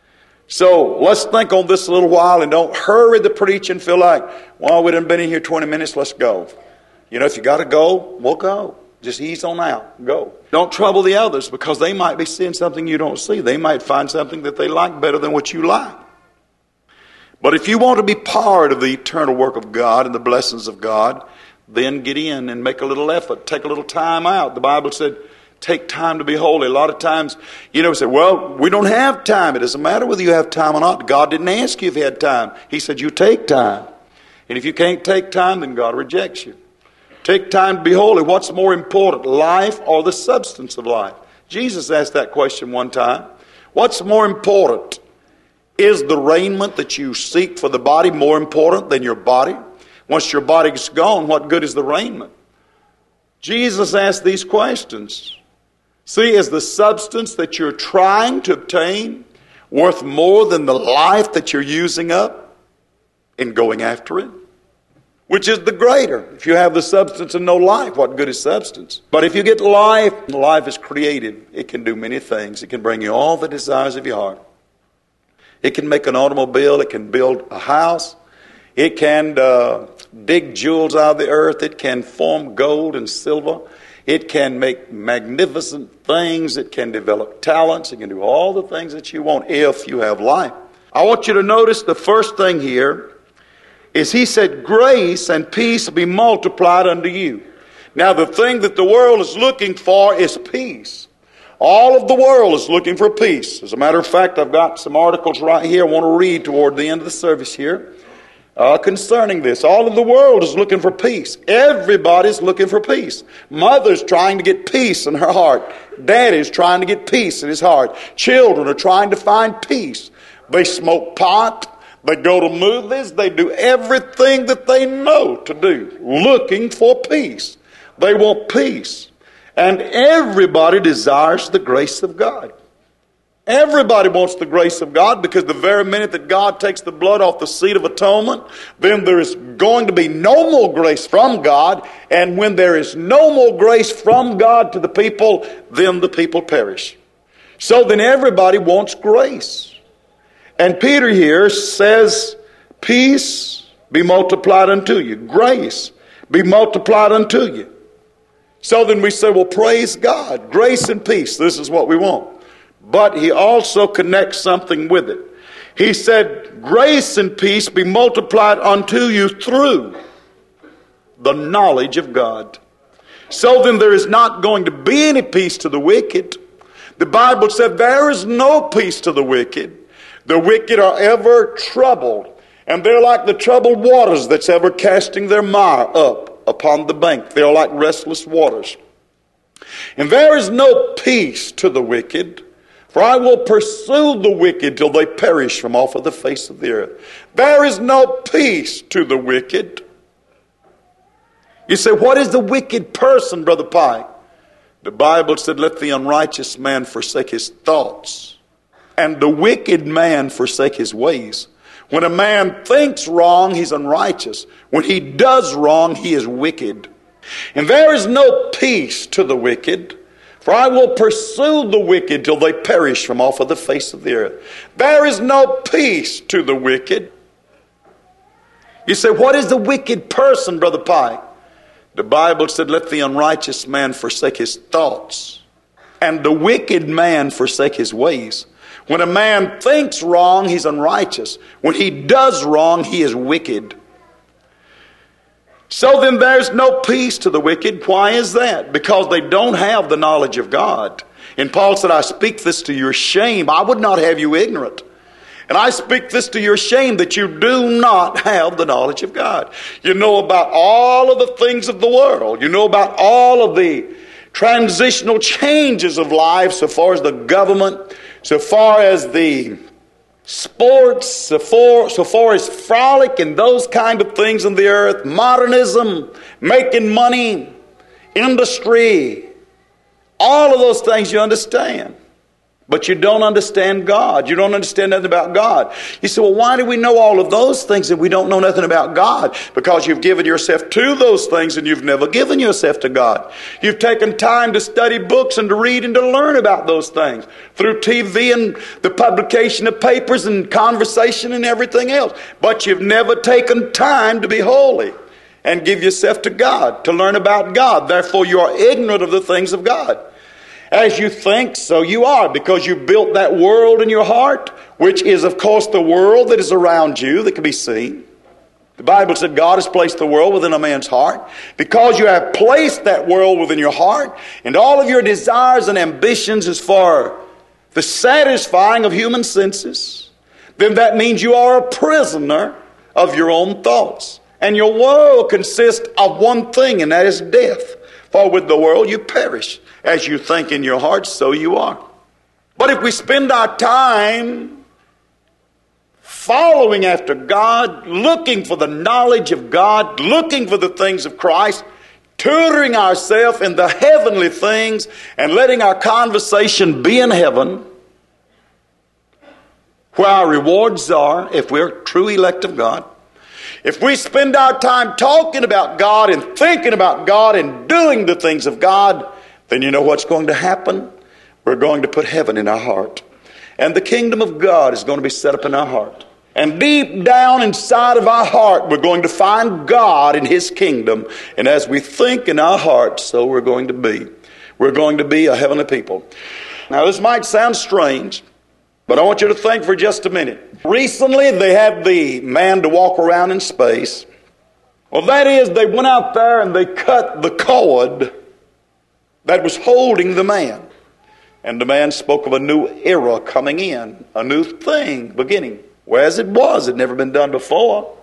S1: So let's think on this a little while and don't hurry the preach and feel like, well, we done been in here twenty minutes, let's go. You know, if you got to go, we'll go. Just ease on out. Go. Don't trouble the others because they might be seeing something you don't see. They might find something that they like better than what you like. But if you want to be part of the eternal work of God and the blessings of God, then get in and make a little effort. Take a little time out. The Bible said, take time to be holy. A lot of times, you know, say, well, we don't have time. It doesn't matter whether you have time or not. God didn't ask you if you had time. He said you take time. And if you can't take time, then God rejects you. Take time to be holy. What's more important, life or the substance of life? Jesus asked that question one time. What's more important? Is the raiment that you seek for the body more important than your body? Once your body's gone, what good is the raiment? Jesus asked these questions. See, is the substance that you're trying to obtain worth more than the life that you're using up in going after it? Which is the greater? If you have the substance and no life, what good is substance? But if you get life, life is creative. It can do many things. It can bring you all the desires of your heart. It can make an automobile. It can build a house. It can uh, dig jewels out of the earth. It can form gold and silver. It can make magnificent things. It can develop talents. It can do all the things that you want if you have life. I want you to notice the first thing here is he said, grace and peace be multiplied unto you. Now the thing that the world is looking for is peace. All of the world is looking for peace. As a matter of fact, I've got some articles right here I want to read toward the end of the service here uh, concerning this. All of the world is looking for peace. Everybody's looking for peace. Mother's trying to get peace in her heart. Daddy's trying to get peace in his heart. Children are trying to find peace. They smoke pot. They go to movies. They do everything that they know to do, looking for peace. They want peace. And everybody desires the grace of God. Everybody wants the grace of God, because the very minute that God takes the blood off the seat of atonement, then there is going to be no more grace from God. And when there is no more grace from God to the people, then the people perish. So then everybody wants grace. And Peter here says, peace be multiplied unto you. Grace be multiplied unto you. So then we say, well, praise God. Grace and peace. This is what we want. But he also connects something with it. He said, grace and peace be multiplied unto you through the knowledge of God. So then there is not going to be any peace to the wicked. The Bible said there is no peace to the wicked. The wicked are ever troubled, and they're like the troubled waters that's ever casting their mire up upon the bank. They're like restless waters. And there is no peace to the wicked, for I will pursue the wicked till they perish from off of the face of the earth. There is no peace to the wicked. You say, what is the wicked person, Brother Pike? The Bible said, let the unrighteous man forsake his thoughts, and the wicked man forsake his ways. When a man thinks wrong, he's unrighteous. When he does wrong, he is wicked. And there is no peace to the wicked, for I will pursue the wicked till they perish from off of the face of the earth. There is no peace to the wicked. You say, what is the wicked person, Brother Pike? The Bible said, let the unrighteous man forsake his thoughts, and the wicked man forsake his ways. When a man thinks wrong, he's unrighteous. When he does wrong, he is wicked. So then there's no peace to the wicked. Why is that? Because they don't have the knowledge of God. And Paul said, I speak this to your shame. I would not have you ignorant. And I speak this to your shame, that you do not have the knowledge of God. You know about all of the things of the world. You know about all of the transitional changes of life, so far as the government, so far as the sports, so far, so far as frolic and those kind of things in the earth, modernism, making money, industry, all of those things you understand. But you don't understand God. You don't understand nothing about God. You say, well, why do we know all of those things and we don't know nothing about God? Because you've given yourself to those things and you've never given yourself to God. You've taken time to study books and to read and to learn about those things through T V and the publication of papers and conversation and everything else. But you've never taken time to be holy and give yourself to God, to learn about God. Therefore, you are ignorant of the things of God. As you think, so you are, because you built that world in your heart, which is, of course, the world that is around you that can be seen. The Bible said God has placed the world within a man's heart. Because you have placed that world within your heart, and all of your desires and ambitions is for the satisfying of human senses, then that means you are a prisoner of your own thoughts. And your world consists of one thing, and that is death. For with the world you perish. As you think in your heart, so you are. But if we spend our time following after God, looking for the knowledge of God, looking for the things of Christ, tutoring ourselves in the heavenly things, and letting our conversation be in heaven, where our rewards are, if we're true elect of God, if we spend our time talking about God and thinking about God and doing the things of God, then you know what's going to happen? We're going to put heaven in our heart. And the kingdom of God is going to be set up in our heart. And deep down inside of our heart, we're going to find God in His kingdom. And as we think in our heart, so we're going to be. We're going to be a heavenly people. Now, this might sound strange, but I want you to think for just a minute. Recently, they had the man to walk around in space. Well, that is, they went out there and they cut the cord that was holding the man. And the man spoke of a new era coming in, a new thing beginning. Whereas it was, it had never been done before.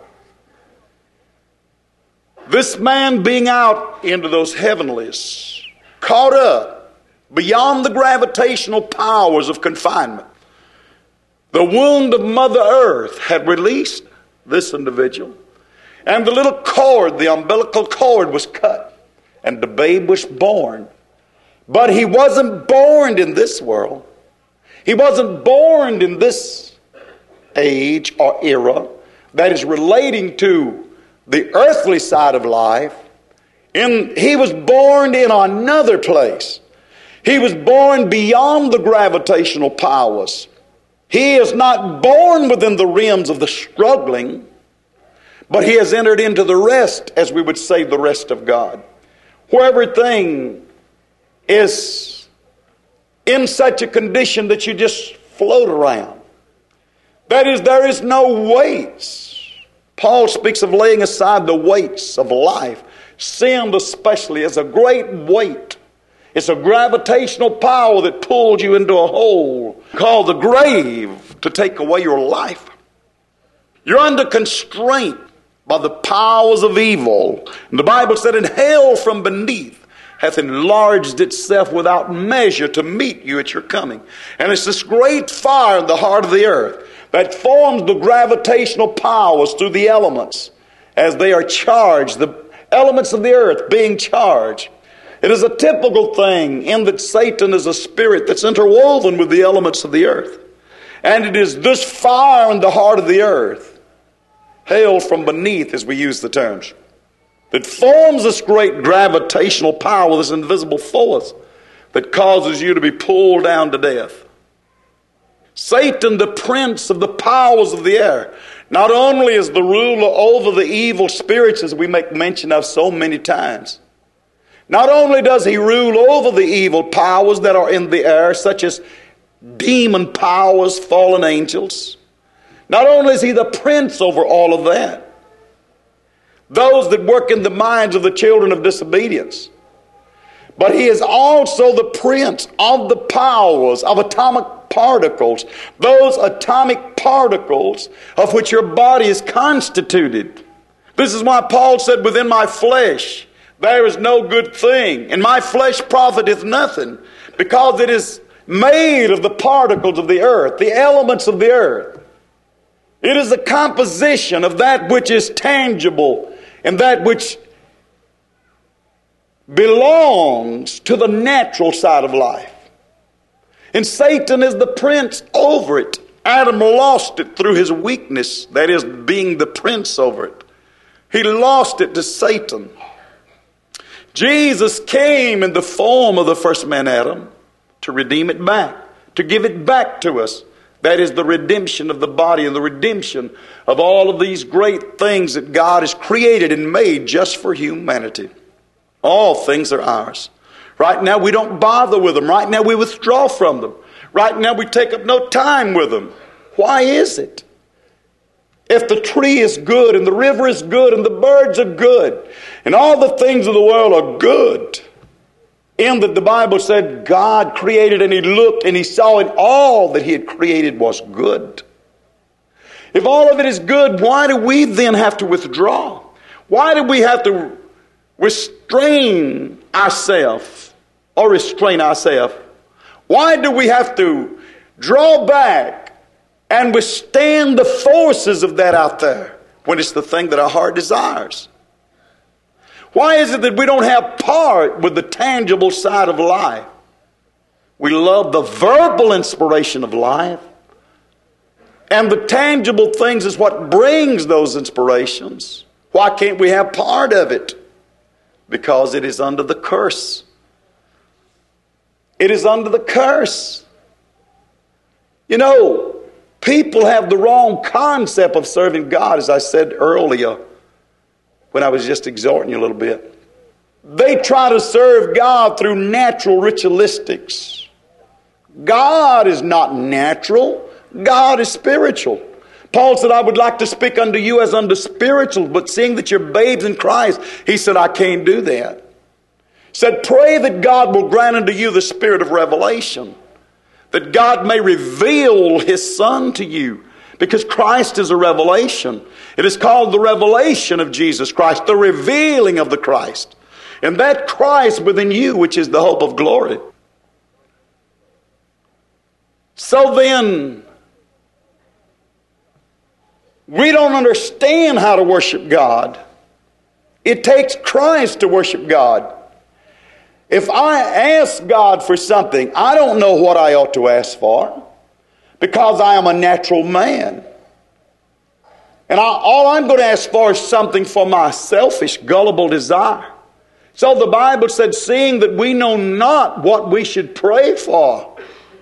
S1: This man being out into those heavenlies, caught up beyond the gravitational powers of confinement. The wound of Mother Earth had released this individual. And the little cord, the umbilical cord, was cut. And the babe was born. But he wasn't born in this world. He wasn't born in this age or era that is relating to the earthly side of life. In, he was born in another place. He was born beyond the gravitational powers. He is not born within the realms of the struggling, but he has entered into the rest, as we would say, the rest of God, where everything is in such a condition that you just float around. That is, there is no weights. Paul speaks of laying aside the weights of life. Sin especially is a great weight. It's a gravitational power that pulls you into a hole called the grave to take away your life. You're under constraint by the powers of evil. And the Bible said, and hell from beneath hath enlarged itself without measure to meet you at your coming. And it's this great fire in the heart of the earth that forms the gravitational powers through the elements as they are charged, the elements of the earth being charged. It is a typical thing in that Satan is a spirit that's interwoven with the elements of the earth. And it is this fire in the heart of the earth, hell from beneath as we use the terms, that forms this great gravitational power, this invisible force that causes you to be pulled down to death. Satan, the prince of the powers of the air, not only is the ruler over the evil spirits as we make mention of so many times, not only does he rule over the evil powers that are in the air, such as demon powers, fallen angels, not only is he the prince over all of that, those that work in the minds of the children of disobedience, but he is also the prince of the powers of atomic particles, those atomic particles of which your body is constituted. This is why Paul said, within my flesh there is no good thing, and my flesh profiteth nothing, because it is made of the particles of the earth, the elements of the earth. It is a composition of that which is tangible and that which belongs to the natural side of life. And Satan is the prince over it. Adam lost it through his weakness, that is, being the prince over it. He lost it to Satan. Jesus came in the form of the first man Adam to redeem it back, to give it back to us. That is the redemption of the body and the redemption of all of these great things that God has created and made just for humanity. All things are ours. Right now we don't bother with them. Right now we withdraw from them. Right now we take up no time with them. Why is it? If the tree is good and the river is good and the birds are good and all the things of the world are good, in that the Bible said God created and he looked and he saw it all that he had created was good. If all of it is good, why do we then have to withdraw? Why do we have to restrain ourselves or restrain ourselves? Why do we have to draw back and withstand the forces of that out there when it's the thing that our heart desires? Why is it that we don't have part with the tangible side of life? We love the verbal inspiration of life, and the tangible things is what brings those inspirations. Why can't we have part of it? Because it is under the curse. It is under the curse. You know, People have the wrong concept of serving God, as I said earlier when I was just exhorting you a little bit. They try to serve God through natural ritualistics. God is not natural. God is spiritual. Paul said, I would like to speak unto you as unto spiritual, but seeing that you're babes in Christ, he said, I can't do that. He said, pray that God will grant unto you the spirit of revelation, that God may reveal his Son to you, because Christ is a revelation. It is called the revelation of Jesus Christ, the revealing of the Christ. And that Christ within you, which is the hope of glory. So then, we don't understand how to worship God. It takes Christ to worship God. If I ask God for something, I don't know what I ought to ask for, because I am a natural man. And I, all I'm going to ask for is something for my selfish, gullible desire. So the Bible said, seeing that we know not what we should pray for,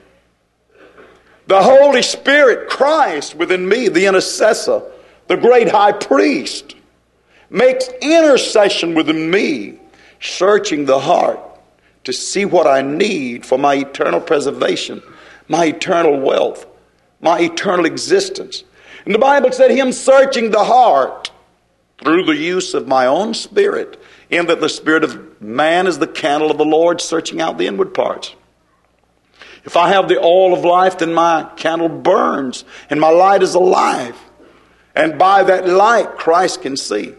S1: the Holy Spirit, Christ within me, the intercessor, the great high priest, makes intercession within me, searching the heart to see what I need for my eternal preservation, my eternal wealth, my eternal existence. And the Bible said him searching the heart through the use of my own spirit, in that the spirit of man is the candle of the Lord, searching out the inward parts. If I have the oil of life, then my candle burns and my light is alive. And by that light, Christ can see.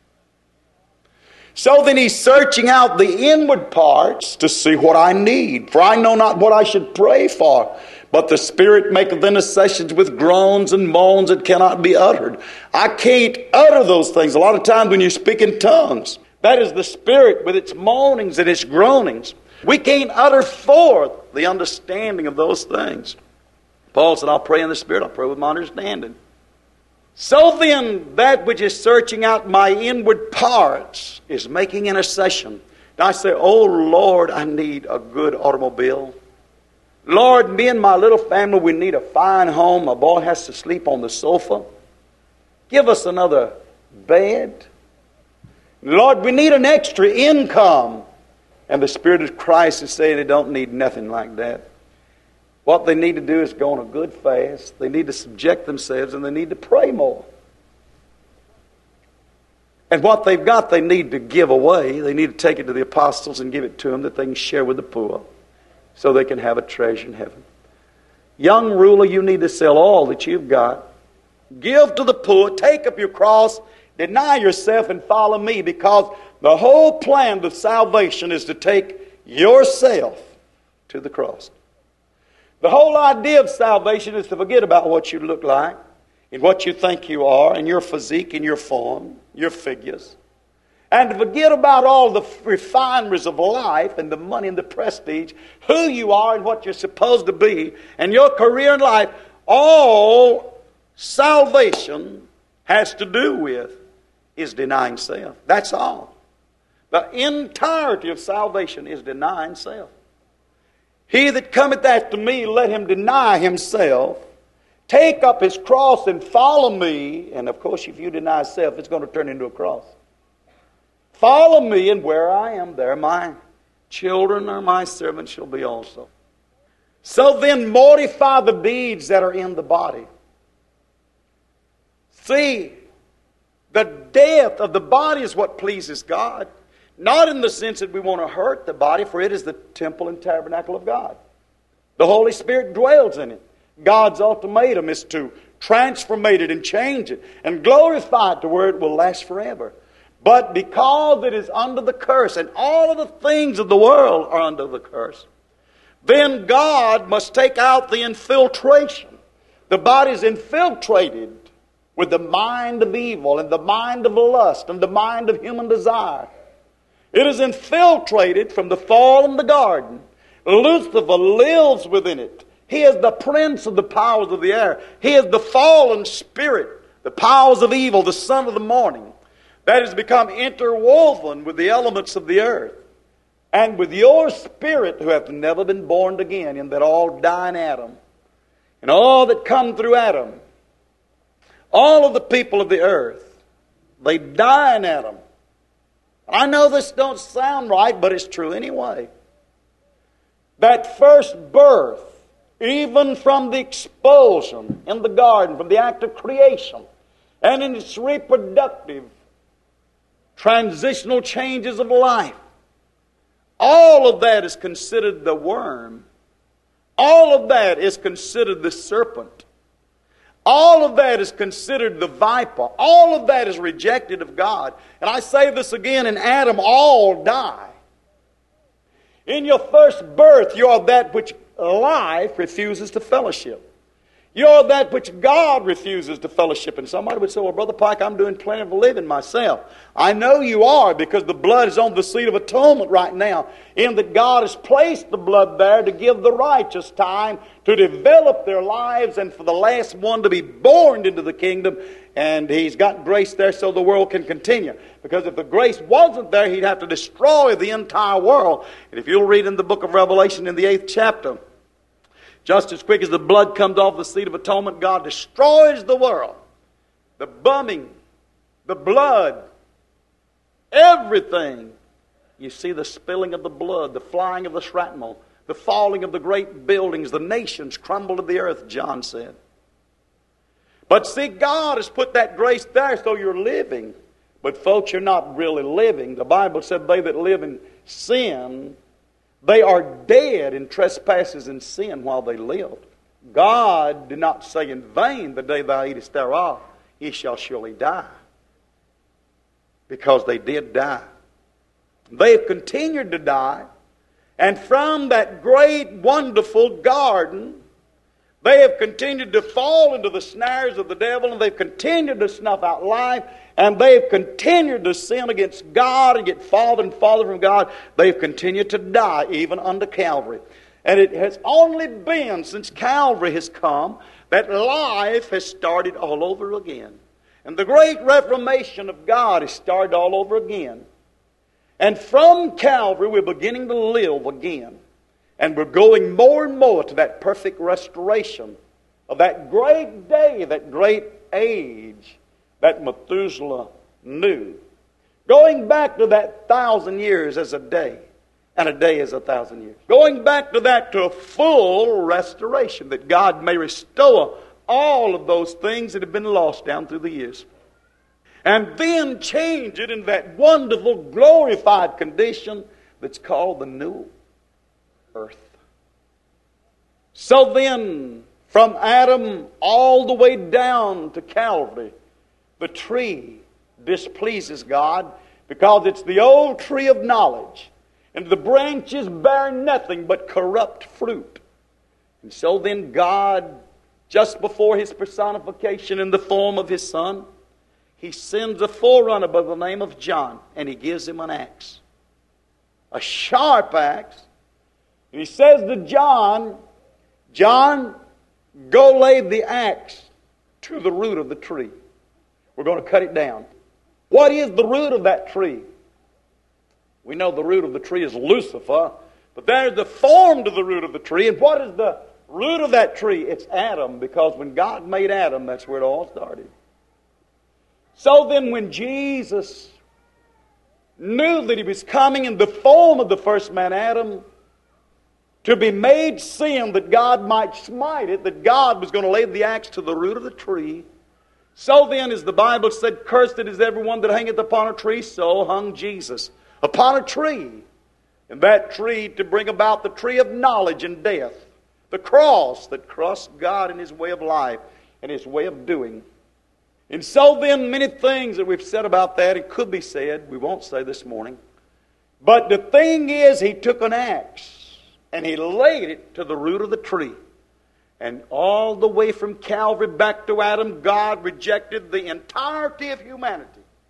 S1: So then he's searching out the inward parts to see what I need. For I know not what I should pray for, but the Spirit maketh intercessions with groans and moans that cannot be uttered. I can't utter those things. A lot of times when you speak in tongues, that is the Spirit with its moanings and its groanings. We can't utter forth the understanding of those things. Paul said, I'll pray in the Spirit, I'll pray with my understanding. So then, that which is searching out my inward parts is making intercession. And I say, oh Lord, I need a good automobile. Lord, me and my little family, we need a fine home. My boy has to sleep on the sofa. Give us another bed. Lord, we need an extra income. And the Spirit of Christ is saying they don't need nothing like that. What they need to do is go on a good fast. They need to subject themselves, and they need to pray more. And what they've got, they need to give away. They need to take it to the apostles and give it to them that they can share with the poor, so they can have a treasure in heaven. Young ruler, you need to sell all that you've got. Give to the poor. Take up your cross. Deny yourself and follow me, because the whole plan of salvation is to take yourself to the cross. The whole idea of salvation is to forget about what you look like and what you think you are and your physique and your form, your figures. And to forget about all the refineries of life and the money and the prestige, who you are and what you're supposed to be, and your career in life. All salvation has to do with is denying self. That's all. The entirety of salvation is denying self. He that cometh after me, let him deny himself, take up his cross and follow me. And of course, if you deny self, it's going to turn into a cross. Follow me, and where I am, there my children or my servants shall be also. So then, mortify the deeds that are in the body. See, the death of the body is what pleases God. Not in the sense that we want to hurt the body, for it is the temple and tabernacle of God. The Holy Spirit dwells in it. God's ultimatum is to transform it and change it and glorify it to where it will last forever. But because it is under the curse, and all of the things of the world are under the curse, then God must take out the infiltration. The body is infiltrated with the mind of evil and the mind of lust and the mind of human desire. It is infiltrated from the fall in the garden. Lucifer lives within it. He is the prince of the powers of the air. He is the fallen spirit, the powers of evil, the son of the morning, that has become interwoven with the elements of the earth, and with your spirit who hath never been born again, in that all dying Adam. And all that come through Adam, all of the people of the earth, they die in Adam. I know this don't sound right, but it's true anyway. That first birth, even from the expulsion in the garden, from the act of creation, and in its reproductive, transitional changes of life, all of that is considered the worm. All of that is considered the serpent. All of that is considered the viper. All of that is rejected of God. And I say this again, in Adam all die. In your first birth, you are that which life refuses to fellowship. You're that which God refuses to fellowship. And somebody would say, well, Brother Pike, I'm doing plenty of living myself. I know you are, because the blood is on the seat of atonement right now, in that God has placed the blood there to give the righteous time to develop their lives and for the last one to be born into the kingdom. And He's got grace there so the world can continue. Because if the grace wasn't there, He'd have to destroy the entire world. And if you'll read in the book of Revelation in the eighth chapter, just as quick as the blood comes off the seat of atonement, God destroys the world. The bumming, the blood, everything. You see the spilling of the blood, the flying of the shrapnel, the falling of the great buildings, the nations crumble to the earth, John said. But see, God has put that grace there so you're living. But folks, you're not really living. The Bible said they that live in sin, they are dead in trespasses and sin while they lived. God did not say in vain, the day thou eatest thereof, ye shall surely die. Because they did die. They have continued to die. And from that great, wonderful garden, they have continued to fall into the snares of the devil, and they've continued to snuff out life, and they've continued to sin against God and get farther and farther from God. They've continued to die, even unto Calvary. And it has only been since Calvary has come that life has started all over again. And the great reformation of God has started all over again. And from Calvary, we're beginning to live again. And we're going more and more to that perfect restoration of that great day, that great age that Methuselah knew. Going back to that thousand years as a day, and a day as a thousand years. Going back to that to a full restoration, that God may restore all of those things that have been lost down through the years. And then change it in that wonderful, glorified condition that's called the new earth. So then, from Adam all the way down to Calvary, the tree displeases God because it's the old tree of knowledge, and the branches bear nothing but corrupt fruit. And so then God, just before His personification in the form of His Son, He sends a forerunner by the name of John, and He gives him an axe, a sharp axe. And He says to John, John, go lay the axe to the root of the tree. We're going to cut it down. What is the root of that tree? We know the root of the tree is Lucifer, but there's the form to the root of the tree. And what is the root of that tree? It's Adam, because when God made Adam, that's where it all started. So then when Jesus knew that He was coming in the form of the first man, Adam, to be made sin that God might smite it, that God was going to lay the axe to the root of the tree. So then, as the Bible said, cursed is everyone that hangeth upon a tree, so hung Jesus upon a tree. And that tree to bring about the tree of knowledge and death. The cross that crushed God in His way of life and His way of doing. And so then, many things that we've said about that, it could be said, we won't say this morning. But the thing is, He took an axe and He laid it to the root of the tree. And all the way from Calvary back to Adam, God rejected the entirety of humanity.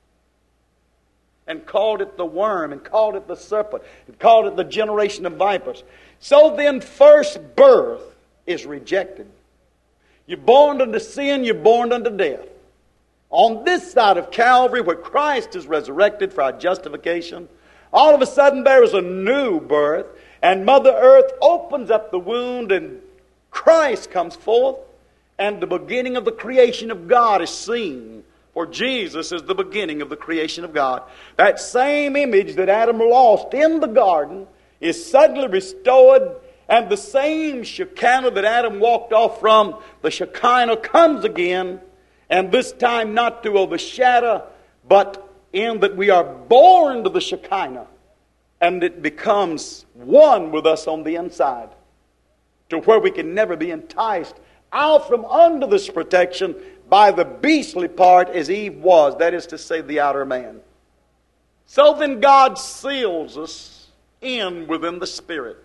S1: And called it the worm, and called it the serpent, and called it the generation of vipers. So then, first birth is rejected. You're born unto sin, you're born unto death. On this side of Calvary, where Christ is resurrected for our justification, all of a sudden there is a new birth. And Mother Earth opens up the wound and Christ comes forth, and the beginning of the creation of God is seen. For Jesus is the beginning of the creation of God. That same image that Adam lost in the garden is suddenly restored, and the same Shekinah that Adam walked off from, the Shekinah comes again, and this time not to overshadow, but in that we are born to the Shekinah, and it becomes one with us on the inside, to where we can never be enticed out from under this protection by the beastly part as Eve was, that is to say, the outer man. So then God seals us in within the Spirit.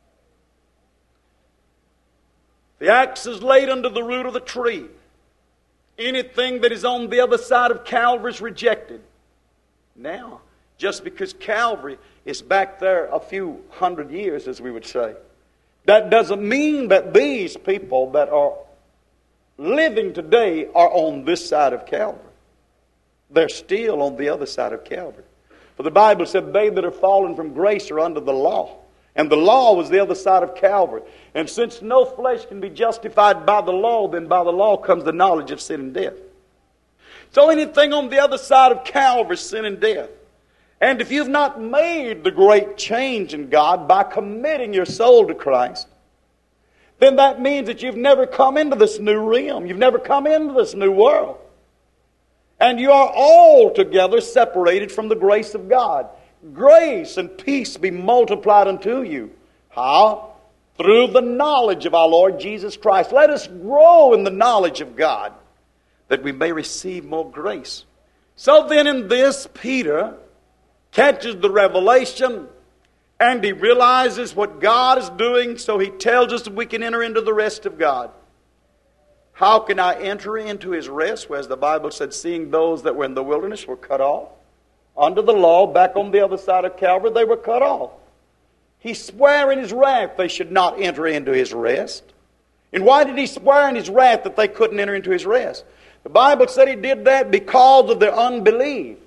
S1: The axe is laid under the root of the tree. Anything that is on the other side of Calvary is rejected. Now, just because Calvary is back there a few hundred years, as we would say, that doesn't mean that these people that are living today are on this side of Calvary. They're still on the other side of Calvary. For the Bible said they that are fallen from grace are under the law. And the law was the other side of Calvary. And since no flesh can be justified by the law, then by the law comes the knowledge of sin and death. So anything on the other side of Calvary is sin and death. And if you've not made the great change in God by committing your soul to Christ, then that means that you've never come into this new realm. You've never come into this new world. And you are altogether separated from the grace of God. Grace and peace be multiplied unto you. How? Through the knowledge of our Lord Jesus Christ. Let us grow in the knowledge of God, that we may receive more grace. So then in this, Peter catches the revelation, and he realizes what God is doing, so he tells us that we can enter into the rest of God. How can I enter into His rest? Well, as the Bible said, seeing those that were in the wilderness were cut off. Under the law, back on the other side of Calvary, they were cut off. He swore in His wrath they should not enter into His rest. And why did He swear in His wrath that they couldn't enter into His rest? The Bible said He did that because of their unbelief.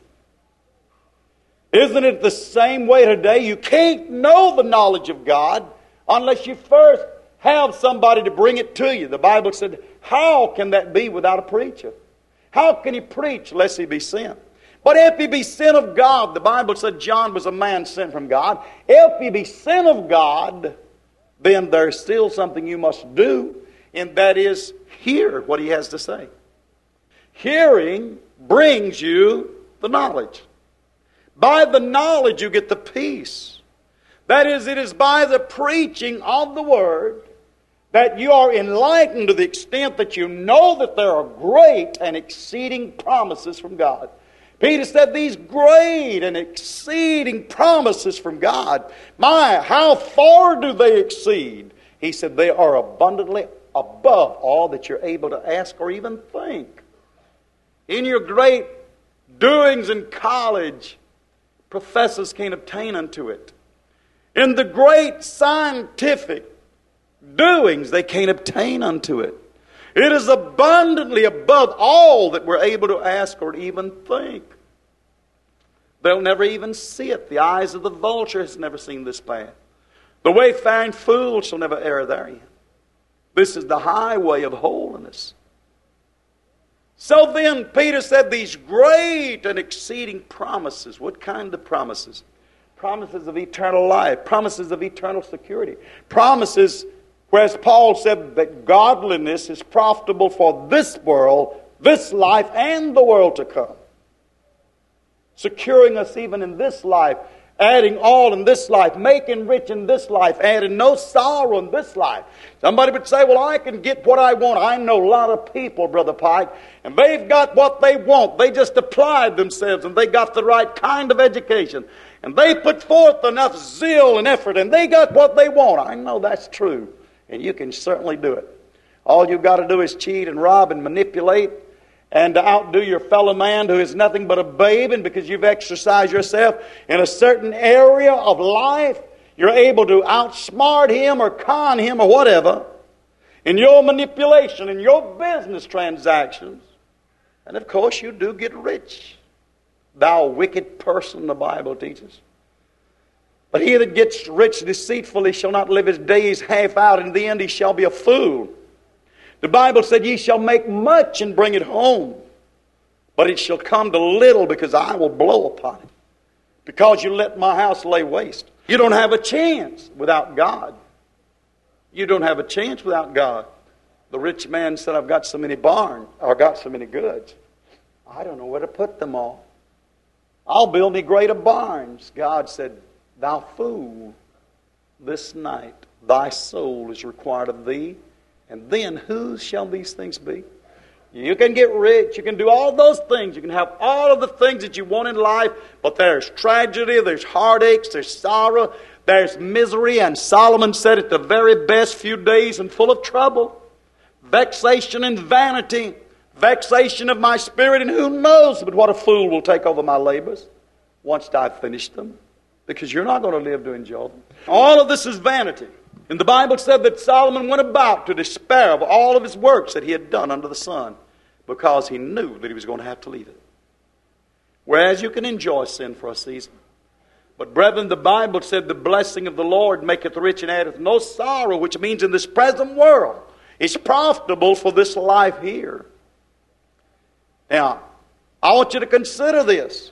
S1: Isn't it the same way today? You can't know the knowledge of God unless you first have somebody to bring it to you. The Bible said, how can that be without a preacher? How can he preach lest he be sent? But if he be sent of God, the Bible said John was a man sent from God. If he be sent of God, then there's still something you must do, and that is hear what he has to say. Hearing brings you the knowledge. By the knowledge you get the peace. That is, it is by the preaching of the Word that you are enlightened to the extent that you know that there are great and exceeding promises from God. Peter said these great and exceeding promises from God. My, how far do they exceed? He said they are abundantly above all that you're able to ask or even think. In your great doings in college, professors can't obtain unto it. In the great scientific doings, they can't obtain unto it. It is abundantly above all that we're able to ask or even think. They'll never even see it. The eyes of the vulture has never seen this path. The wayfaring fool shall never err therein. This is the highway of holiness. So then, Peter said these great and exceeding promises. What kind of promises? Promises of eternal life. Promises of eternal security. Promises, whereas Paul said that godliness is profitable for this world, this life, and the world to come. Securing us even in this life, adding all in this life, making rich in this life, adding no sorrow in this life. Somebody would say, well, I can get what I want. I know a lot of people, Brother Pike, and they've got what they want. They just applied themselves, and they got the right kind of education. And they put forth enough zeal and effort, and they got what they want. I know that's true, and you can certainly do it. All you've got to do is cheat and rob and manipulate, and to outdo your fellow man who is nothing but a babe, and because you've exercised yourself in a certain area of life, you're able to outsmart him or con him or whatever in your manipulation, in your business transactions. And of course you do get rich. Thou wicked person, the Bible teaches. But he that gets rich deceitfully shall not live his days half out. In the end he shall be a fool. The Bible said, ye shall make much and bring it home. But it shall come to little, because I will blow upon it. Because you let my house lay waste. You don't have a chance without God. You don't have a chance without God. The rich man said, I've got so many barns, or got so many goods. I don't know where to put them all. I'll build me greater barns. God said, thou fool, this night thy soul is required of thee. And then whose shall these things be? You can get rich. You can do all those things. You can have all of the things that you want in life. But there's tragedy, there's heartaches, there's sorrow, there's misery. And Solomon said at the very best, few days and full of trouble. Vexation and vanity. Vexation of my spirit, and who knows but what a fool will take over my labors once I've finished them. Because you're not going to live to enjoy them. All of this is vanity. And the Bible said that Solomon went about to despair of all of his works that he had done under the sun, because he knew that he was going to have to leave it. Whereas you can enjoy sin for a season. But brethren, the Bible said the blessing of the Lord maketh rich and addeth no sorrow, which means in this present world it's profitable for this life here. Now, I want you to consider this.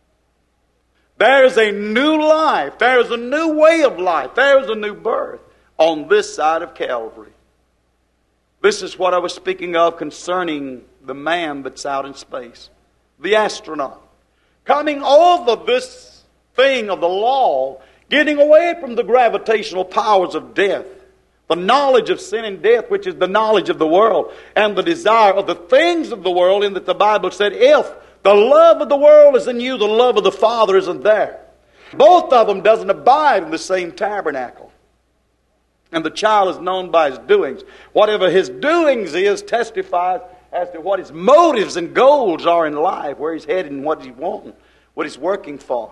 S1: There is a new life. There is a new way of life. There is a new birth on this side of Calvary. This is what I was speaking of concerning the man that's out in space. The astronaut. Coming over this thing of the law, getting away from the gravitational powers of death, the knowledge of sin and death, which is the knowledge of the world, and the desire of the things of the world, in that the Bible said, if the love of the world is in you, the love of the Father isn't there. Both of them doesn't abide in the same tabernacle. And the child is known by his doings. Whatever his doings is testifies as to what his motives and goals are in life, where he's headed and what he's wanting, what he's working for.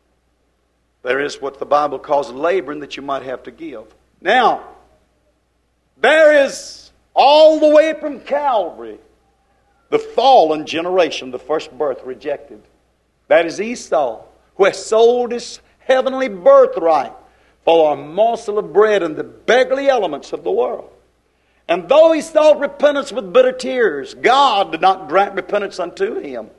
S1: There is what the Bible calls laboring that you might have to give. Now, there is all the way from Calvary the fallen generation, the first birth rejected. That is Esau, who has sold his heavenly birthright for a morsel of bread and the beggarly elements of the world. And though he sought repentance with bitter tears, God did not grant repentance unto him.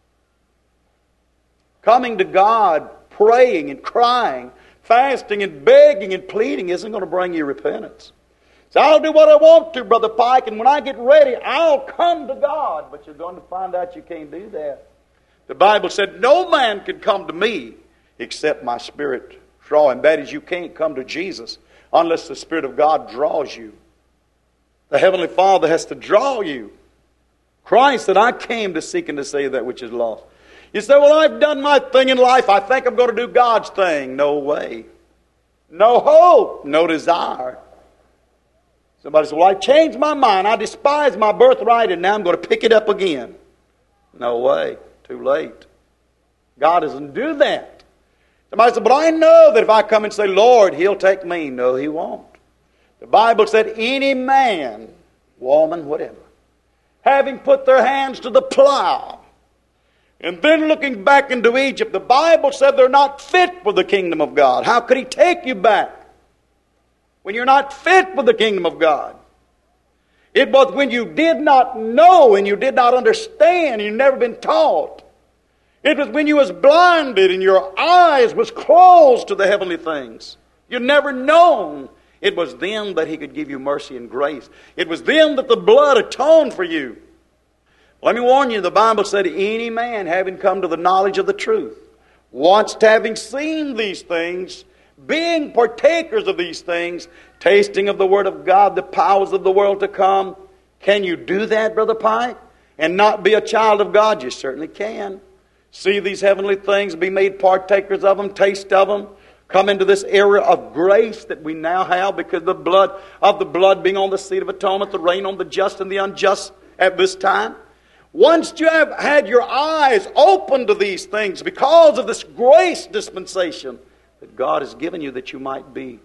S1: Coming to God, praying and crying, fasting and begging and pleading isn't going to bring you repentance. So I'll do what I want to, Brother Pike, and when I get ready, I'll come to God. But you're going to find out you can't do that. The Bible said, no man can come to me except my Spirit draw him. That is, you can't come to Jesus unless the Spirit of God draws you. The Heavenly Father has to draw you. Christ said, I came to seek and to save that which is lost. You say, well, I've done my thing in life. I think I'm going to do God's thing. No way. No hope. No desire. Somebody says, well, I changed my mind. I despise my birthright, and now I'm going to pick it up again. No way. Too late. God doesn't do that. Somebody said, but I know that if I come and say, Lord, He'll take me. No, He won't. The Bible said, any man, woman, whatever, having put their hands to the plow, and then looking back into Egypt, the Bible said they're not fit for the kingdom of God. How could He take you back when you're not fit for the kingdom of God? It was when you did not know and you did not understand and you've never been taught. It was when you was blinded and your eyes was closed to the heavenly things. You'd never known. It was then that He could give you mercy and grace. It was then that the blood atoned for you. Let me warn you, the Bible said, any man having come to the knowledge of the truth, once having seen these things, being partakers of these things, tasting of the Word of God, the powers of the world to come. Can you do that, Brother Pike, and not be a child of God? You certainly can. See these heavenly things, be made partakers of them, taste of them, come into this era of grace that we now have because of the blood of the blood being on the seat of atonement, the rain on the just and the unjust at this time. Once you have had your eyes open to these things because of this grace dispensation that God has given you, that you might be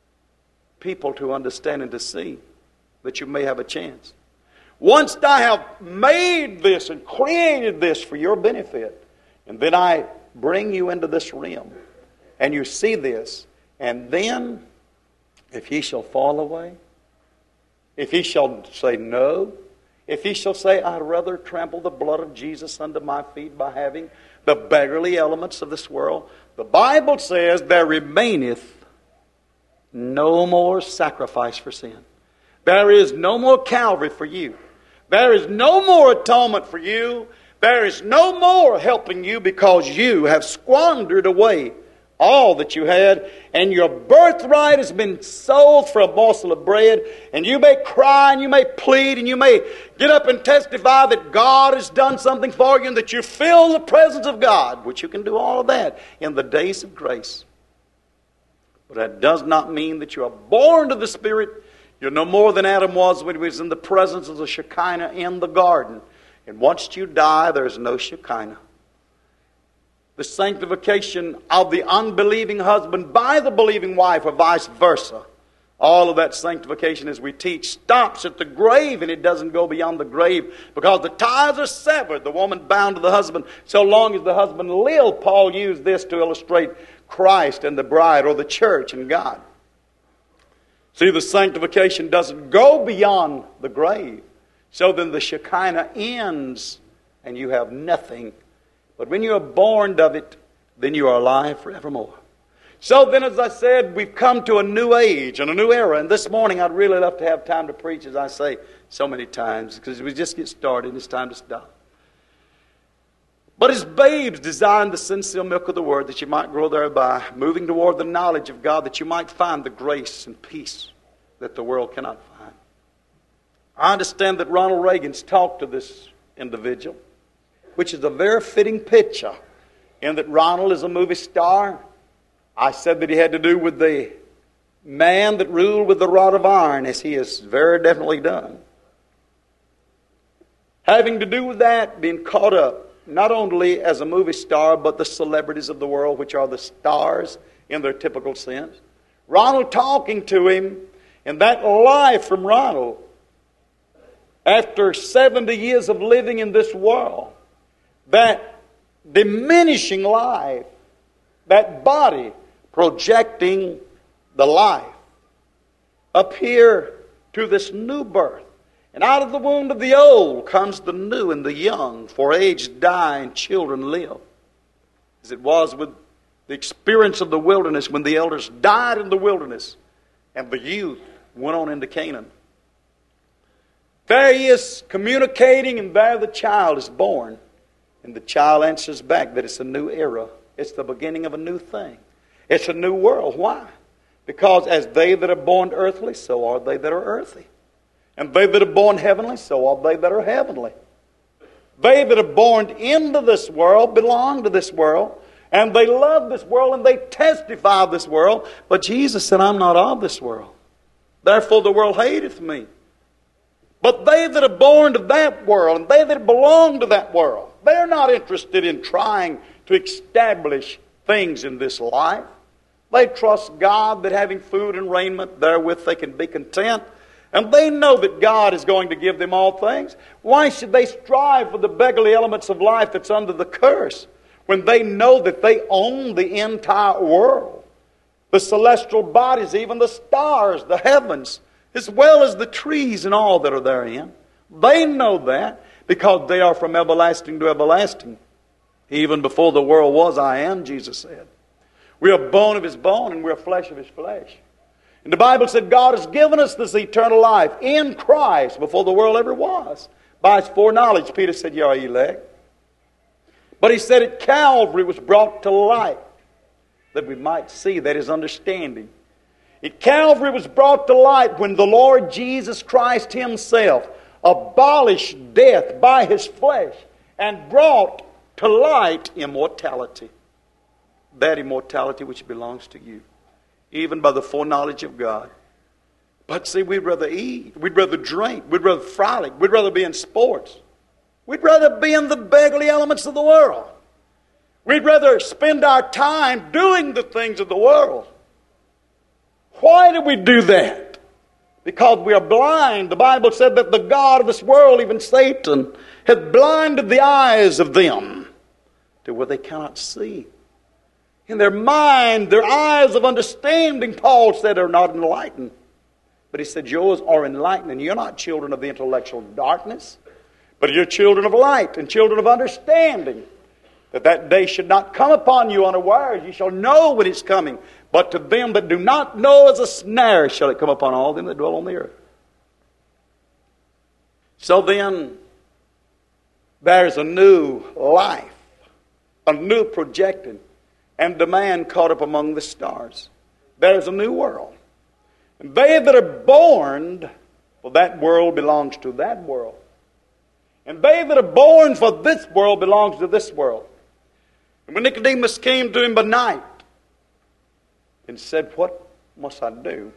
S1: people to understand and to see, that you may have a chance. Once I have made this and created this for your benefit, and then I bring you into this realm, And you see this. And then, if ye shall fall away, if he shall say no, if he shall say, I'd rather trample the blood of Jesus under my feet by having the beggarly elements of this world, the Bible says there remaineth no more sacrifice for sin. There is no more Calvary for you. There is no more atonement for you. There is no more helping you because you have squandered away all that you had, and your birthright has been sold for a morsel of bread. And you may cry and you may plead and you may get up and testify that God has done something for you and that you feel the presence of God, which you can do all of that in the days of grace. But that does not mean that you are born to the Spirit. You're no more than Adam was when he was in the presence of the Shekinah in the garden. And once you die, there's no Shekinah. The sanctification of the unbelieving husband by the believing wife, or vice versa. All of that sanctification, as we teach, stops at the grave, and it doesn't go beyond the grave because the ties are severed. The woman bound to the husband so long as the husband lived. Paul used this to illustrate Christ and the bride, or the church and God. See, the sanctification doesn't go beyond the grave. So then the Shekinah ends, and you have nothing. But when you are born of it, then you are alive forevermore. So then, as I said, we've come to a new age and a new era. And this morning, I'd really love to have time to preach, as I say so many times, because we just get started, it's time to stop. But as babes, desiring the sincere milk of the Word, that you might grow thereby, moving toward the knowledge of God, that you might find the grace and peace that the world cannot find. I understand that Ronald Reagan's talked to this individual, which is a very fitting picture, in that Ronald is a movie star. I said that he had to do with the man that ruled with the rod of iron, as he has very definitely done. Having to do with that, being caught up, not only as a movie star, but the celebrities of the world, which are the stars in their typical sense. Ronald talking to him, and that life from Ronald, after seventy years of living in this world, that diminishing life, that body projecting the life, up here to this new birth. And out of the womb of the old comes the new and the young, for age die and children live. As it was with the experience of the wilderness, when the elders died in the wilderness and the youth went on into Canaan. There he is communicating, and there the child is born. And the child answers back that it's a new era. It's the beginning of a new thing. It's a new world. Why? Because as they that are born earthly, so are they that are earthy. And they that are born heavenly, so are they that are heavenly. They that are born into this world belong to this world. And they love this world and they testify of this world. But Jesus said, I'm not of this world. Therefore the world hateth me. But they that are born to that world, and they that belong to that world, they're not interested in trying to establish things in this life. They trust God that having food and raiment, therewith they can be content. And they know that God is going to give them all things. Why should they strive for the beggarly elements of life that's under the curse, when they know that they own the entire world? The celestial bodies, even the stars, the heavens, as well as the trees and all that are therein. They know that because they are from everlasting to everlasting. Even before the world was, I am, Jesus said. We are bone of his bone and we are flesh of his flesh. And the Bible said God has given us this eternal life in Christ before the world ever was. By his foreknowledge, Peter said, ye are elect. But he said at Calvary was brought to light that we might see, that is understanding. At Calvary was brought to light when the Lord Jesus Christ himself abolished death by his flesh and brought to light immortality. That immortality which belongs to you, even by the foreknowledge of God. But see, we'd rather eat, we'd rather drink, we'd rather frolic, we'd rather be in sports. We'd rather be in the beggarly elements of the world. We'd rather spend our time doing the things of the world. Why do we do that? Because we are blind. The Bible said that the God of this world, even Satan, hath blinded the eyes of them to where they cannot see. In their mind, their eyes of understanding, Paul said, are not enlightened. But he said, yours are enlightened. And you're not children of the intellectual darkness, but you're children of light and children of understanding. That that day should not come upon you unawares. You shall know when it's coming. But to them that do not know, as a snare shall it come upon all them that dwell on the earth. So then, there's a new life, a new projected, and demand caught up among the stars. There's a new world. And they that are born, for that world belongs to that world. And they that are born for this world belongs to this world. And when Nicodemus came to him by night and said, what must I do?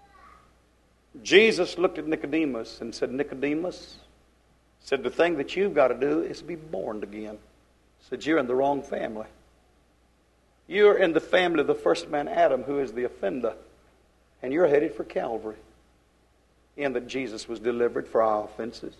S1: Jesus looked at Nicodemus and said, Nicodemus, said, the thing that you've got to do is be born again. Said, you're in the wrong family. You're in the family of the first man, Adam, who is the offender. And you're headed for Calvary. In that Jesus was delivered for our offenses,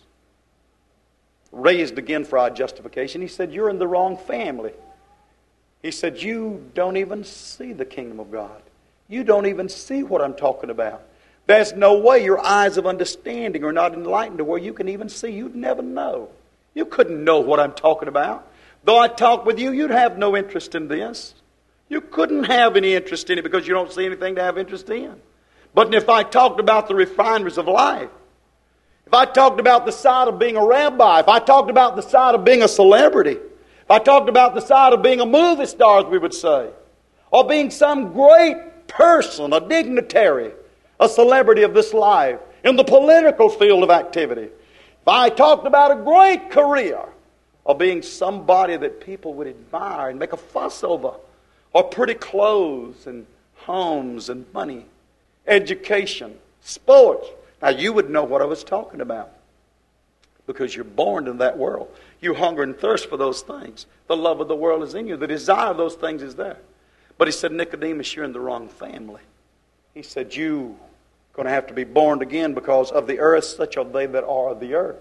S1: raised again for our justification. He said, you're in the wrong family. He said, you don't even see the kingdom of God. You don't even see what I'm talking about. There's no way your eyes of understanding are not enlightened to where you can even see. You'd never know. You couldn't know what I'm talking about. Though I talk with you, you'd have no interest in this. You couldn't have any interest in it because you don't see anything to have interest in. But if I talked about the refineries of life, if I talked about the side of being a rabbi, if I talked about the side of being a celebrity, if I talked about the side of being a movie star, as we would say, or being some great person, a dignitary, a celebrity of this life, in the political field of activity, if I talked about a great career, or being somebody that people would admire and make a fuss over, or pretty clothes and homes and money, education, sports, now you would know what I was talking about. Because you're born in that world. You hunger and thirst for those things. The love of the world is in you. The desire of those things is there. But he said, Nicodemus, you're in the wrong family. He said, you're going to have to be born again because of the earth, such are they that are of the earth.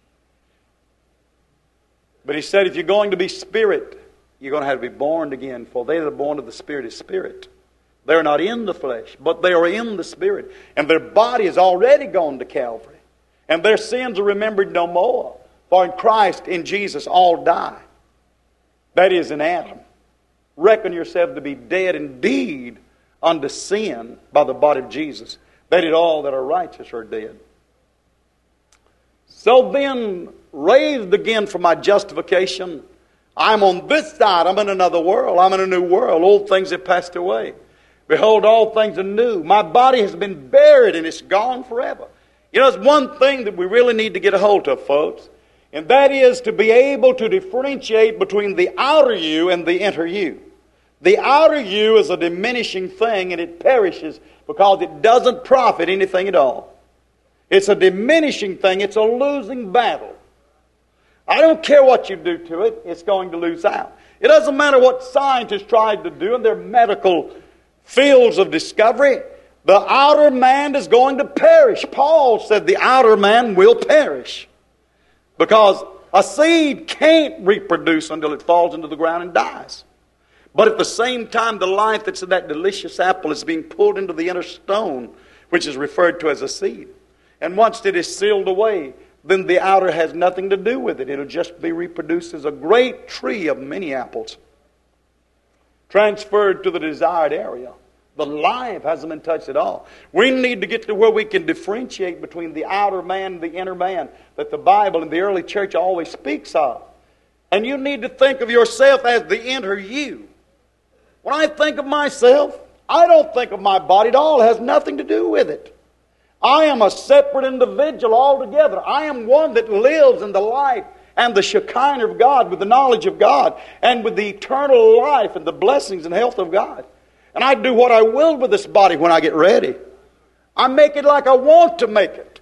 S1: But he said, if you're going to be spirit, you're going to have to be born again. For they that are born of the Spirit is spirit. They're not in the flesh, but they are in the Spirit. And their body has already gone to Calvary. And their sins are remembered no more. For in Christ, in Jesus, all die. That is, in Adam. Reckon yourself to be dead indeed unto sin by the body of Jesus. That is, all that are righteous are dead. So then, raised again from my justification, I'm on this side. I'm in another world. I'm in a new world. Old things have passed away. Behold, all things are new. My body has been buried and it's gone forever. You know, there's one thing that we really need to get a hold of, folks. And that is to be able to differentiate between the outer you and the inner you. The outer you is a diminishing thing and it perishes because it doesn't profit anything at all. It's a diminishing thing. It's a losing battle. I don't care what you do to it. It's going to lose out. It doesn't matter what scientists tried to do in their medical fields of discovery. The outer man is going to perish. Paul said the outer man will perish. Because a seed can't reproduce until it falls into the ground and dies. But at the same time, the life that's in that delicious apple is being pulled into the inner stone, which is referred to as a seed. And once it is sealed away, then the outer has nothing to do with it. It'll just be reproduced as a great tree of many apples, transferred to the desired area. The life hasn't been touched at all. We need to get to where we can differentiate between the outer man and the inner man that the Bible and the early church always speaks of. And you need to think of yourself as the inner you. When I think of myself, I don't think of my body at all. It has nothing to do with it. I am a separate individual altogether. I am one that lives in the life and the Shekinah of God, with the knowledge of God, and with the eternal life and the blessings and health of God. And I do what I will with this body when I get ready. I make it like I want to make it.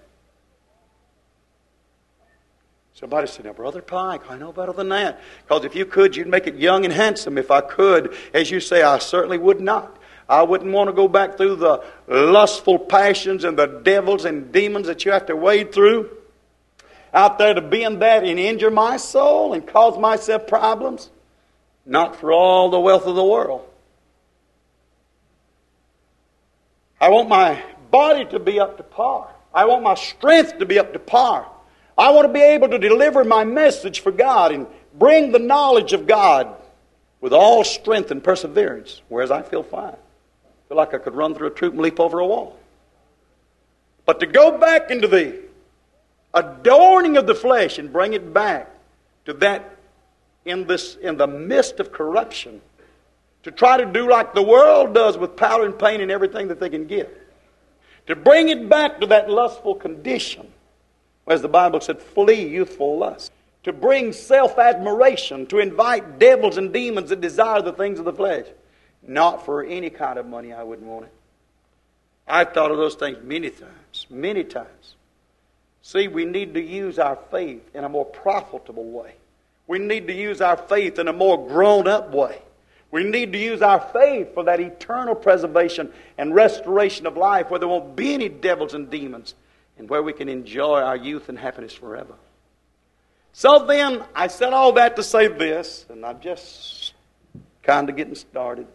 S1: Somebody said, now, Brother Pike, I know better than that. Because if you could, you'd make it young and handsome. If I could, as you say, I certainly would not. I wouldn't want to go back through the lustful passions and the devils and demons that you have to wade through. Out there to be in that and injure my soul and cause myself problems. Not for all the wealth of the world.
S2: I want my body to be up to par. I want my strength to be up to par. I want to be able to deliver my message for God and bring the knowledge of God with all strength and perseverance, whereas I feel fine. I feel like I could run through a troop and leap over a wall. But to go back into the adorning of the flesh and bring it back to that in this in the midst of corruption, to try to do like the world does with powder and paint and everything that they can get, to bring it back to that lustful condition, as the Bible said, flee youthful lust, to bring self-admiration, to invite devils and demons that desire the things of the flesh. Not for any kind of money I wouldn't want it. I've thought of those things many times, many times. See, we need to use our faith in a more profitable way. We need to use our faith in a more grown-up way. We need to use our faith for that eternal preservation and restoration of life where there won't be any devils and demons and where we can enjoy our youth and happiness forever. So then, I said all that to say this, and I'm just kind of getting started.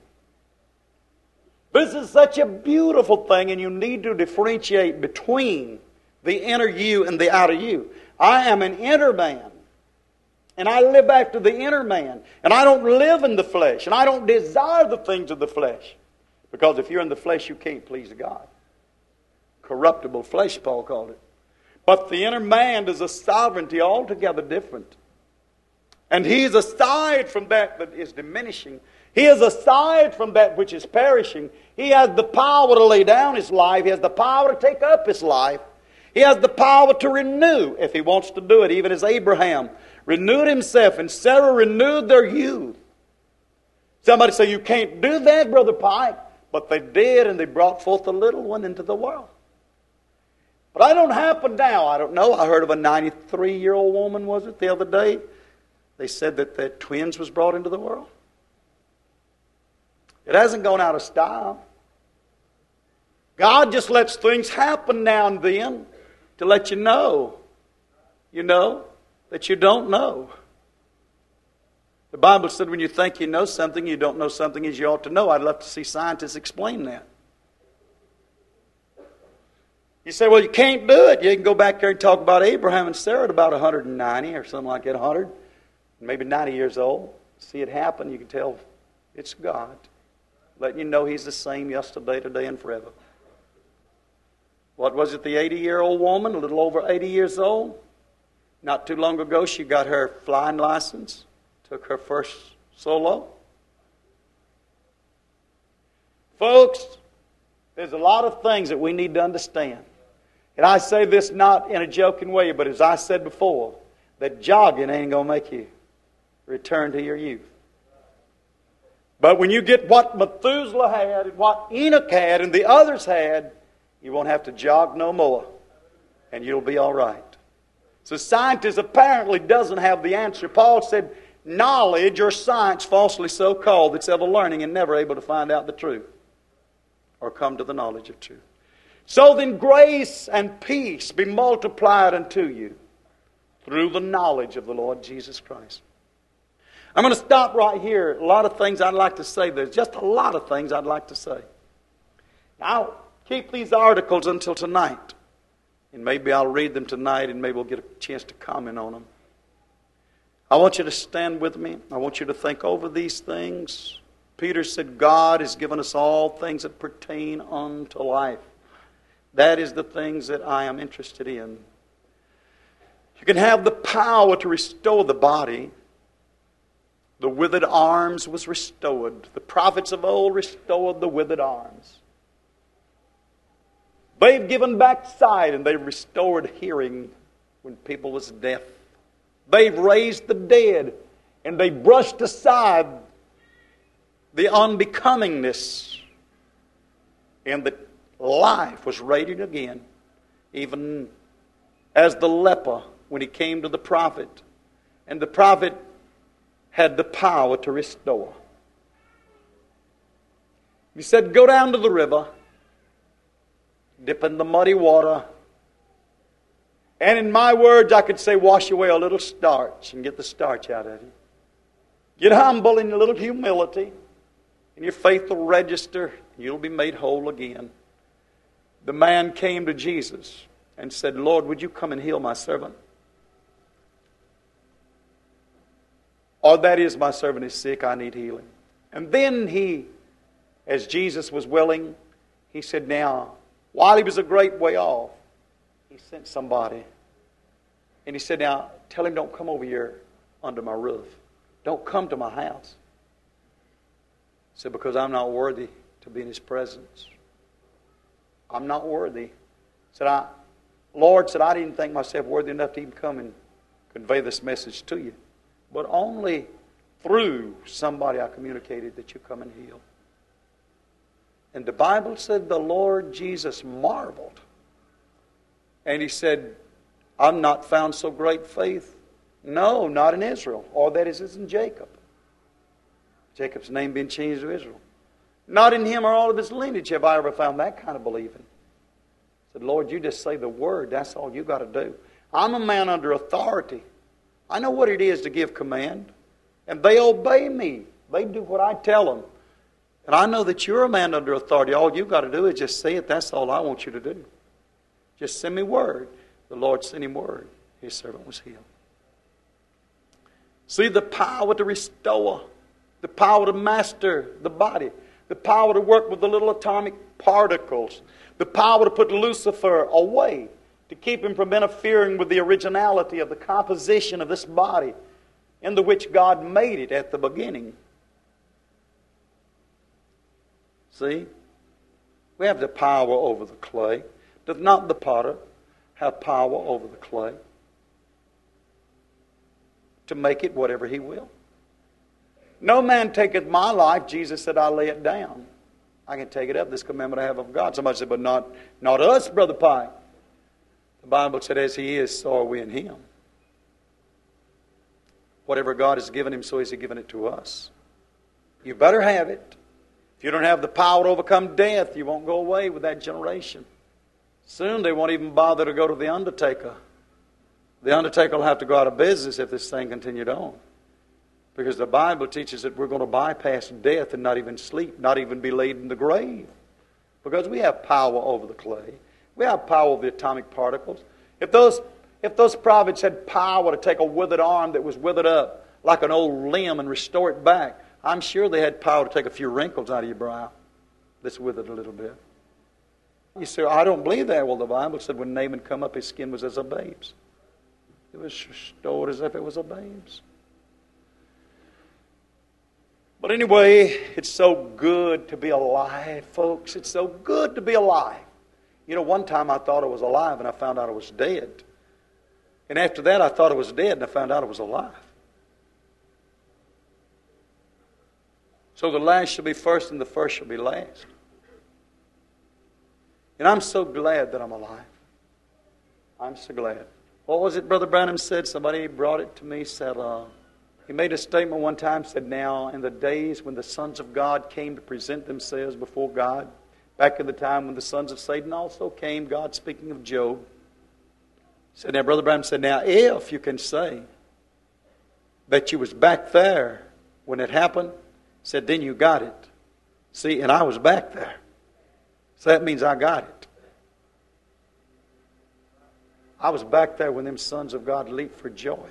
S2: This is such a beautiful thing, and you need to differentiate between the inner you and the outer you. I am an inner man, and I live after the inner man, and I don't live in the flesh, and I don't desire the things of the flesh. Because if you're in the flesh, you can't please God. Corruptible flesh, Paul called it. But the inner man is a sovereignty altogether different. And he is aside from that that is diminishing. He is aside from that which is perishing. He has the power to lay down his life. He has the power to take up his life. He has the power to renew if he wants to do it, even as Abraham renewed himself and Sarah renewed their youth. Somebody say, you can't do that, Brother Pike. But they did, and they brought forth a little one into the world. But I don't happen now. I don't know. I heard of a ninety-three-year-old woman, was it, the other day? They said that their twins was brought into the world. It hasn't gone out of style. God just lets things happen now and then to let you know, you know, that you don't know. The Bible said when you think you know something, you don't know something as you ought to know. I'd love to see scientists explain that. You say, well, you can't do it. You can go back there and talk about Abraham and Sarah at about one hundred ninety or something like that, one hundred, maybe ninety years old. See it happen, you can tell it's God. Letting you know He's the same yesterday, today, and forever. What was it, the eighty-year-old woman, a little over eighty years old? Not too long ago, she got her flying license, took her first solo. Folks, there's a lot of things that we need to understand. And I say this not in a joking way, but as I said before, that jogging ain't going to make you return to your youth. But when you get what Methuselah had and what Enoch had and the others had, you won't have to jog no more. And you'll be all right. So scientists apparently doesn't have the answer. Paul said, knowledge or science falsely so called that's ever learning and never able to find out the truth or come to the knowledge of truth. So then grace and peace be multiplied unto you through the knowledge of the Lord Jesus Christ. I'm going to stop right here. A lot of things I'd like to say. There's just a lot of things I'd like to say. I'll keep these articles until tonight. And maybe I'll read them tonight and maybe we'll get a chance to comment on them. I want you to stand with me. I want you to think over these things. Peter said, God has given us all things that pertain unto life. That is the things that I am interested in. You can have the power to restore the body. The withered arms was restored. The prophets of old restored the withered arms. They've given back sight and they've restored hearing when people was deaf. They've raised the dead and they brushed aside the unbecomingness, and the life was radiant again, even as the leper when he came to the prophet, and the prophet had the power to restore. He said, go down to the river, dip in the muddy water, and in my words I could say wash away a little starch and get the starch out of it. Get humble in a little humility, and your faith will register, and you'll be made whole again. the man came to Jesus and said, Lord, would you come and heal my servant? Or that is, my servant is sick, I need healing. And then he, as Jesus was willing, he said, now, while he was a great way off, he sent somebody. And he said, now, tell him don't come over here under my roof. Don't come to my house. He said, because I'm not worthy to be in his presence. I'm not worthy. He said, I, Lord, said, I didn't think myself worthy enough to even come and convey this message to you. But only through somebody I communicated that you come and heal. And the Bible said the Lord Jesus marveled. And he said, I've not found so great faith. No, not in Israel. Or that is, it's in Jacob. Jacob's name being changed to Israel. Not in him or all of his lineage have I ever found that kind of believing. I said, Lord, you just say the word. That's all you got to do. I'm a man under authority. I know what it is to give command. And they obey me. They do what I tell them. And I know that you're a man under authority. All you've got to do is just say it. That's all I want you to do. Just send me word. The Lord sent him word. His servant was healed. See the power to restore. The power to master the body. The power to work with the little atomic particles. The power to put Lucifer away. To keep him from interfering with the originality of the composition of this body into which God made it at the beginning. See? We have the power over the clay. Does not the potter have power over the clay to make it whatever he will? No man taketh my life, Jesus said, I lay it down. I can take it up, this commandment I have of God. Somebody said, but not, not us, Brother Pike. The Bible said, as he is, so are we in him. Whatever God has given him, so has he given it to us. You better have it. If you don't have the power to overcome death, you won't go away with that generation. Soon they won't even bother to go to the undertaker. The undertaker will have to go out of business if this thing continued on. Because the Bible teaches that we're going to bypass death and not even sleep, not even be laid in the grave. Because we have power over the clay. We have power over the atomic particles. If those, if those prophets had power to take a withered arm that was withered up like an old limb and restore it back, I'm sure they had power to take a few wrinkles out of your brow that's withered a little bit. You say, I don't believe that. Well, the Bible said when Naaman come up, his skin was as a babe's. It was restored as if it was a babe's. But anyway, it's so good to be alive, folks. It's so good to be alive. You know, one time I thought I was alive and I found out I was dead. And after that I thought I was dead and I found out I was alive. So the last shall be first and the first shall be last. And I'm so glad that I'm alive. I'm so glad. What was it Brother Branham said? Somebody brought it to me, said, uh, he made a statement one time, said, now in the days when the sons of God came to present themselves before God, back in the time when the sons of Satan also came, God speaking of Job, said, now Brother Branham said, now if you can say that you was back there when it happened, said, then you got it. See, and I was back there. So that means I got it. I was back there when them sons of God leaped for joy.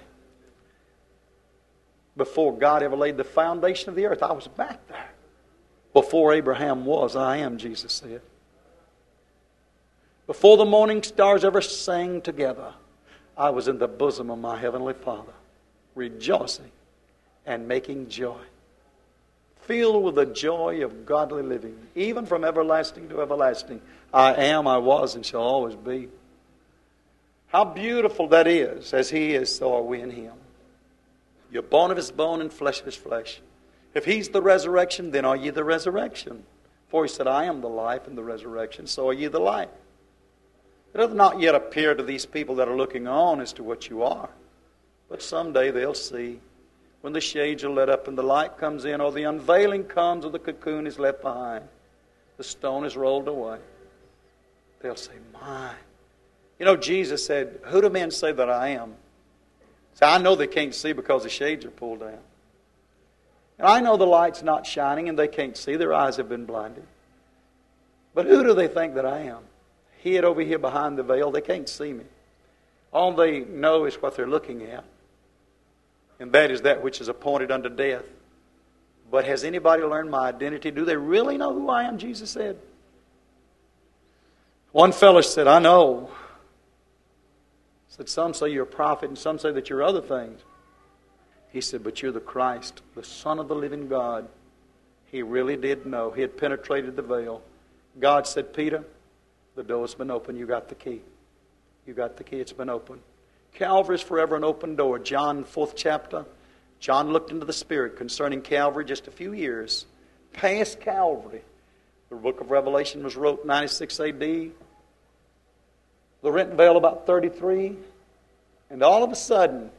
S2: Before God ever laid the foundation of the earth, I was back there. Before Abraham was, I am, Jesus said. Before the morning stars ever sang together, I was in the bosom of my heavenly Father, rejoicing and making joy. Filled with the joy of godly living, even from everlasting to everlasting. I am, I was, and shall always be. How beautiful that is. As he is, so are we in him. You're bone of his bone and flesh of his flesh. If he's the resurrection, then are ye the resurrection. For he said, I am the life and the resurrection, so are ye the life. It doth not yet appear to these people that are looking on as to what you are. But someday they'll see. When the shades are lit up and the light comes in, or the unveiling comes, or the cocoon is left behind, the stone is rolled away, they'll say, my. You know, Jesus said, who do men say that I am? So I know they can't see because the shades are pulled down. And I know the light's not shining and they can't see. Their eyes have been blinded. But who do they think that I am? hid over here behind the veil. They can't see me. All they know is what they're looking at. And that is that which is appointed unto death. But has anybody learned my identity? Do they really know who I am? Jesus said. One fellow said, I know. He said, some say you're a prophet and some say that you're other things. He said, but you're the Christ, the Son of the living God. He really did know. He had penetrated the veil. God said, Peter, the door's been open. You got the key. You got the key. It's been open. Calvary's forever an open door. John, fourth chapter. John looked into the Spirit concerning Calvary just a few years past Calvary. The book of Revelation was wrote ninety-six A D. The rent veil about thirty-three. And all of a sudden,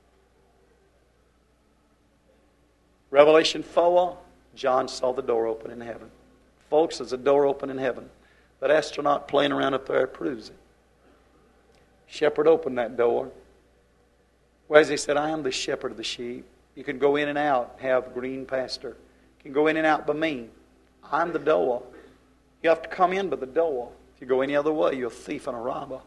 S2: Revelation four, John saw the door open in heaven. Folks, there's a door open in heaven. That astronaut playing around up there proves it. Shepherd opened that door. Well, as he said, I am the shepherd of the sheep. You can go in and out, have green pasture. You can go in and out by me. I'm the door. You have to come in by the door. If you go any other way, you're a thief and a robber.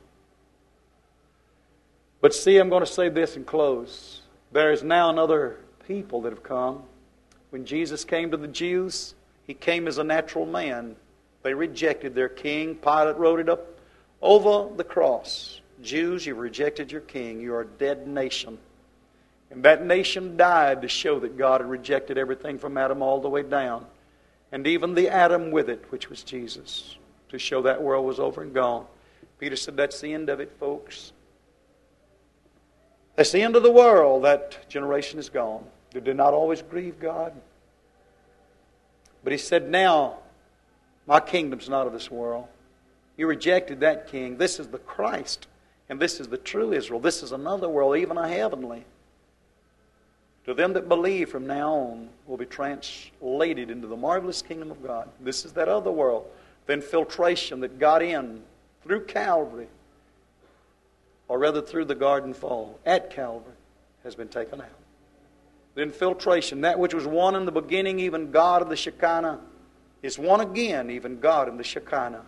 S2: But see, I'm going to say this and close. There is now another people that have come. When Jesus came to the Jews, He came as a natural man. They rejected their king. Pilate wrote it up over the cross. Jews, you've rejected your king. You are a dead nation. And that nation died to show that God had rejected everything from Adam all the way down. And even the Adam with it, which was Jesus. To show that world was over and gone. Peter said, that's the end of it, folks. That's the end of the world. That generation is gone. They did not always grieve God. But He said, now, my kingdom's not of this world. You rejected that king. This is the Christ. And this is the true Israel. This is another world, even a heavenly. To them that believe from now on will be translated into the marvelous kingdom of God. This is that other world. The infiltration that got in through Calvary, or rather through the garden fall at Calvary, has been taken out. The infiltration, that which was one in the beginning, even God of the Shekinah, is one again, even God in the Shekinah.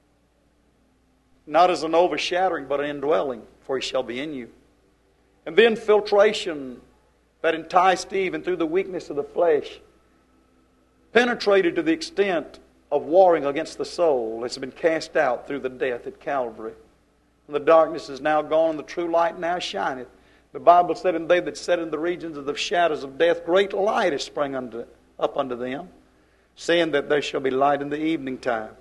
S2: Not as an overshadowing, but an indwelling, for He shall be in you. And the infiltration that enticed Eve and through the weakness of the flesh penetrated to the extent of warring against the soul. It's been cast out through the death at Calvary. And the darkness is now gone, and the true light now shineth. The Bible said, and they that sat in the regions of the shadows of death, great light is sprung unto, up unto them, saying that there shall be light in the evening time.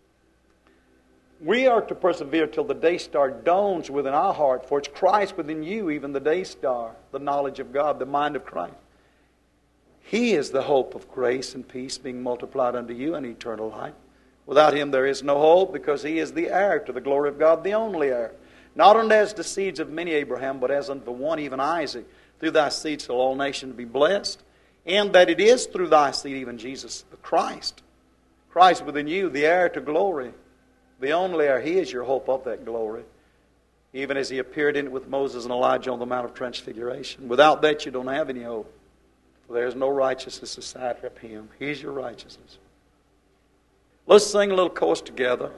S2: We are to persevere till the day star dawns within our heart, for it's Christ within you, even the day star, the knowledge of God, the mind of Christ. He is the hope of grace and peace being multiplied unto you in eternal life. Without Him there is no hope, because He is the heir to the glory of God, the only heir. Not unto as the seeds of many Abraham, but as unto one, even Isaac. Through thy seed shall all nations be blessed. And that it is through thy seed, even Jesus, the Christ. Christ within you, the heir to glory. The only heir. He is your hope of that glory. Even as He appeared in it with Moses and Elijah on the Mount of Transfiguration. Without that you don't have any hope. For there is no righteousness aside from Him. He's your righteousness. Let's sing a little chorus together.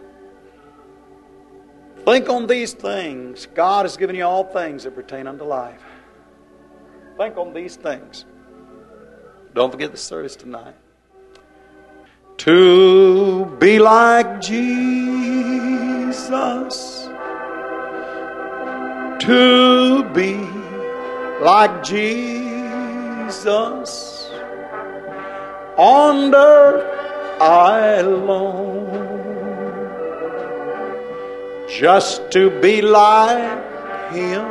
S2: Think on these things. God has given you all things that pertain unto life. Think on these things. Don't forget the service tonight. To be like Jesus. To be like Jesus. On earth I long. Just to be like Him.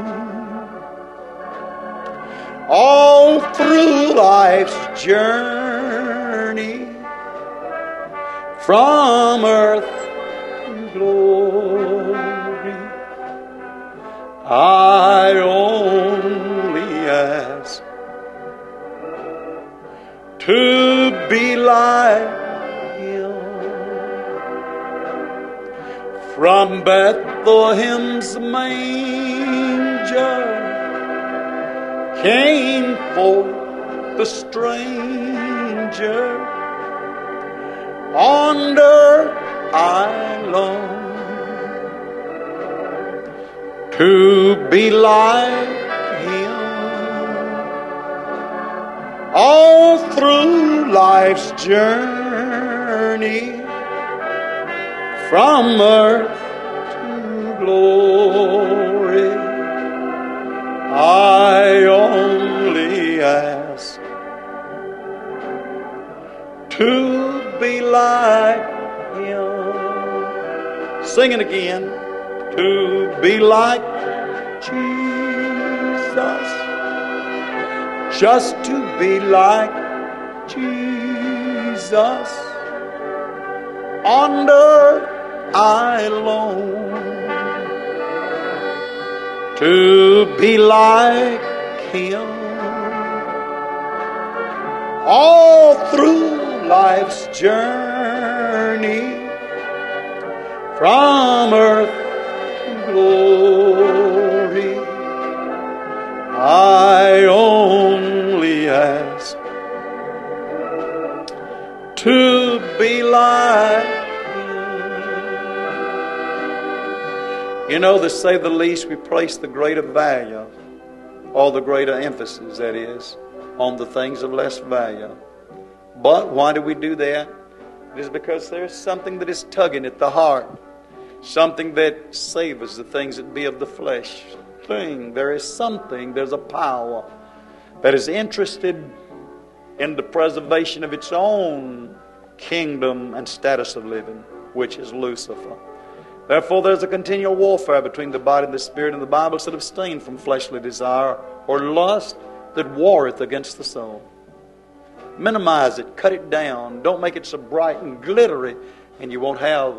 S2: All through life's journey, from earth to glory, I only ask to be like from Bethlehem's manger came forth the stranger. On earth I long to be like Him. All through life's journey, from earth to glory, I only ask to be like Him. Sing it again. To be like Jesus, just to be like Jesus. On earth I long to be like Him. All through life's journey, from earth to glory, I only ask to be like Him. You know, to say the least, we place the greater value, or the greater emphasis, that is, on the things of less value. But why do we do that? It is because there is something that is tugging at the heart, something that savors the things that be of the flesh. Thing. There is something, there's a power that is interested in the preservation of its own kingdom and status of living, which is Lucifer. Therefore, there's a continual warfare between the body and the spirit, and the Bible said, abstain from fleshly desire or lust that warreth against the soul. Minimize it, cut it down, don't make it so bright and glittery, and you won't have,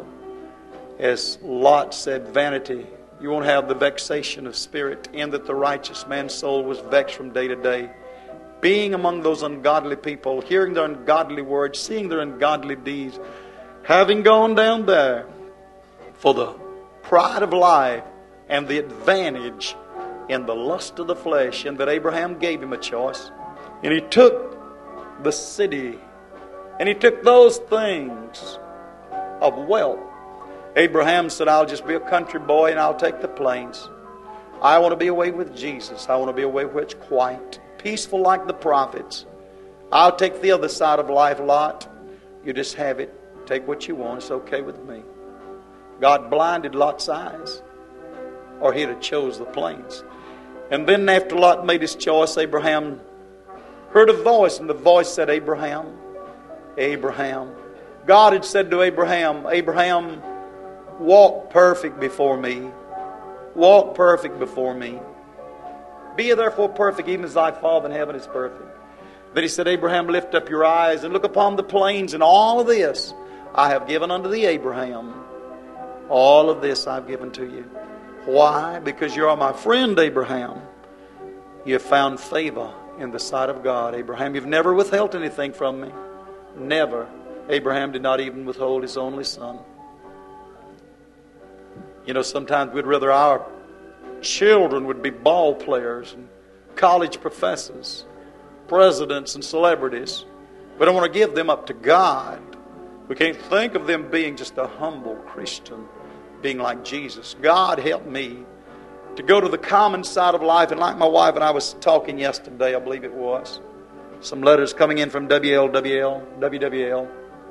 S2: as Lot said, vanity. You won't have the vexation of spirit, in that the righteous man's soul was vexed from day to day, being among those ungodly people, hearing their ungodly words, seeing their ungodly deeds, having gone down there for the pride of life and the advantage in the lust of the flesh, and that Abraham gave him a choice. And he took the city, and he took those things of wealth. Abraham said, I'll just be a country boy and I'll take the plains. I want to be away with Jesus. I want to be away where it's quiet, peaceful like the prophets. I'll take the other side of life, Lot. You just have it. Take what you want. It's okay with me. God blinded Lot's eyes, or he'd have chose the plains. And then after Lot made his choice, Abraham heard a voice, and the voice said, Abraham, Abraham. God had said to Abraham, Abraham, walk perfect before me. Walk perfect before me. Be therefore perfect, even as thy Father in heaven is perfect. Then he said, Abraham, lift up your eyes and look upon the plains, and all of this I have given unto thee, Abraham. All of this I've given to you. Why? Because you are my friend, Abraham. You have found favor in the sight of God, Abraham. You've never withheld anything from me. Never. Abraham did not even withhold his only son. You know, sometimes we'd rather our children would be ball players and college professors, presidents and celebrities. We don't want to give them up to God. We can't think of them being just a humble Christian, being like Jesus. God help me to go to the common side of life. And like my wife and I was talking yesterday, I believe it was, some letters coming in from W L W L, W W L.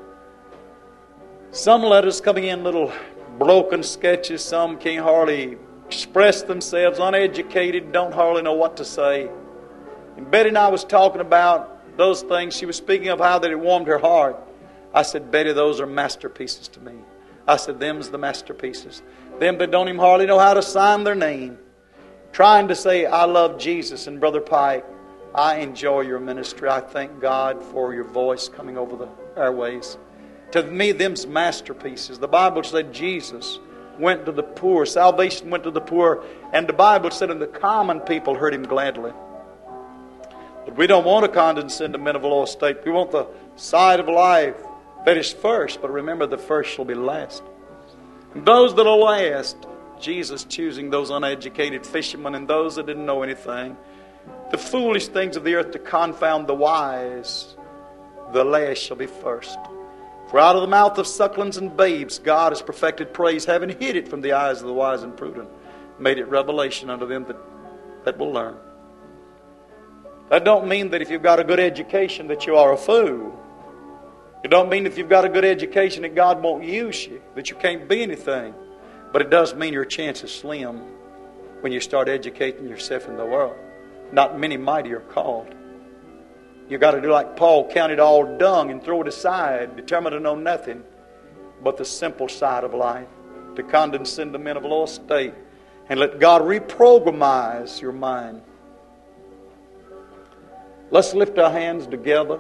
S2: Some letters coming in, little broken sketches. Some can't hardly express themselves, uneducated, don't hardly know what to say. And Betty and I was talking about those things. She was speaking of how that it warmed her heart. I said, Betty, those are masterpieces to me. I said, them's the masterpieces. Them that don't even hardly know how to sign their name, trying to say, I love Jesus. And Brother Pike, I enjoy your ministry. I thank God for your voice coming over the airways. To me, them's masterpieces. The Bible said Jesus went to the poor. Salvation went to the poor. And the Bible said, and the common people heard him gladly. But we don't want to condescend to men of low estate. We want the side of life that is first. But remember, the first shall be last. And those that are last, Jesus choosing those uneducated fishermen and those that didn't know anything, the foolish things of the earth to confound the wise, the last shall be first. For out of the mouth of sucklings and babes God has perfected praise, having hid it from the eyes of the wise and prudent. made it revelation unto them that, that will learn. That don't mean that if you've got a good education that you are a fool. It don't mean if you've got a good education that God won't use you, that you can't be anything. But it does mean your chance is slim when you start educating yourself in the world. Not many mighty are called. You've got to do like Paul, count it all dung and throw it aside, determined to know nothing but the simple side of life, to condescend to men of low estate, and let God reprogramize your mind. Let's lift our hands together.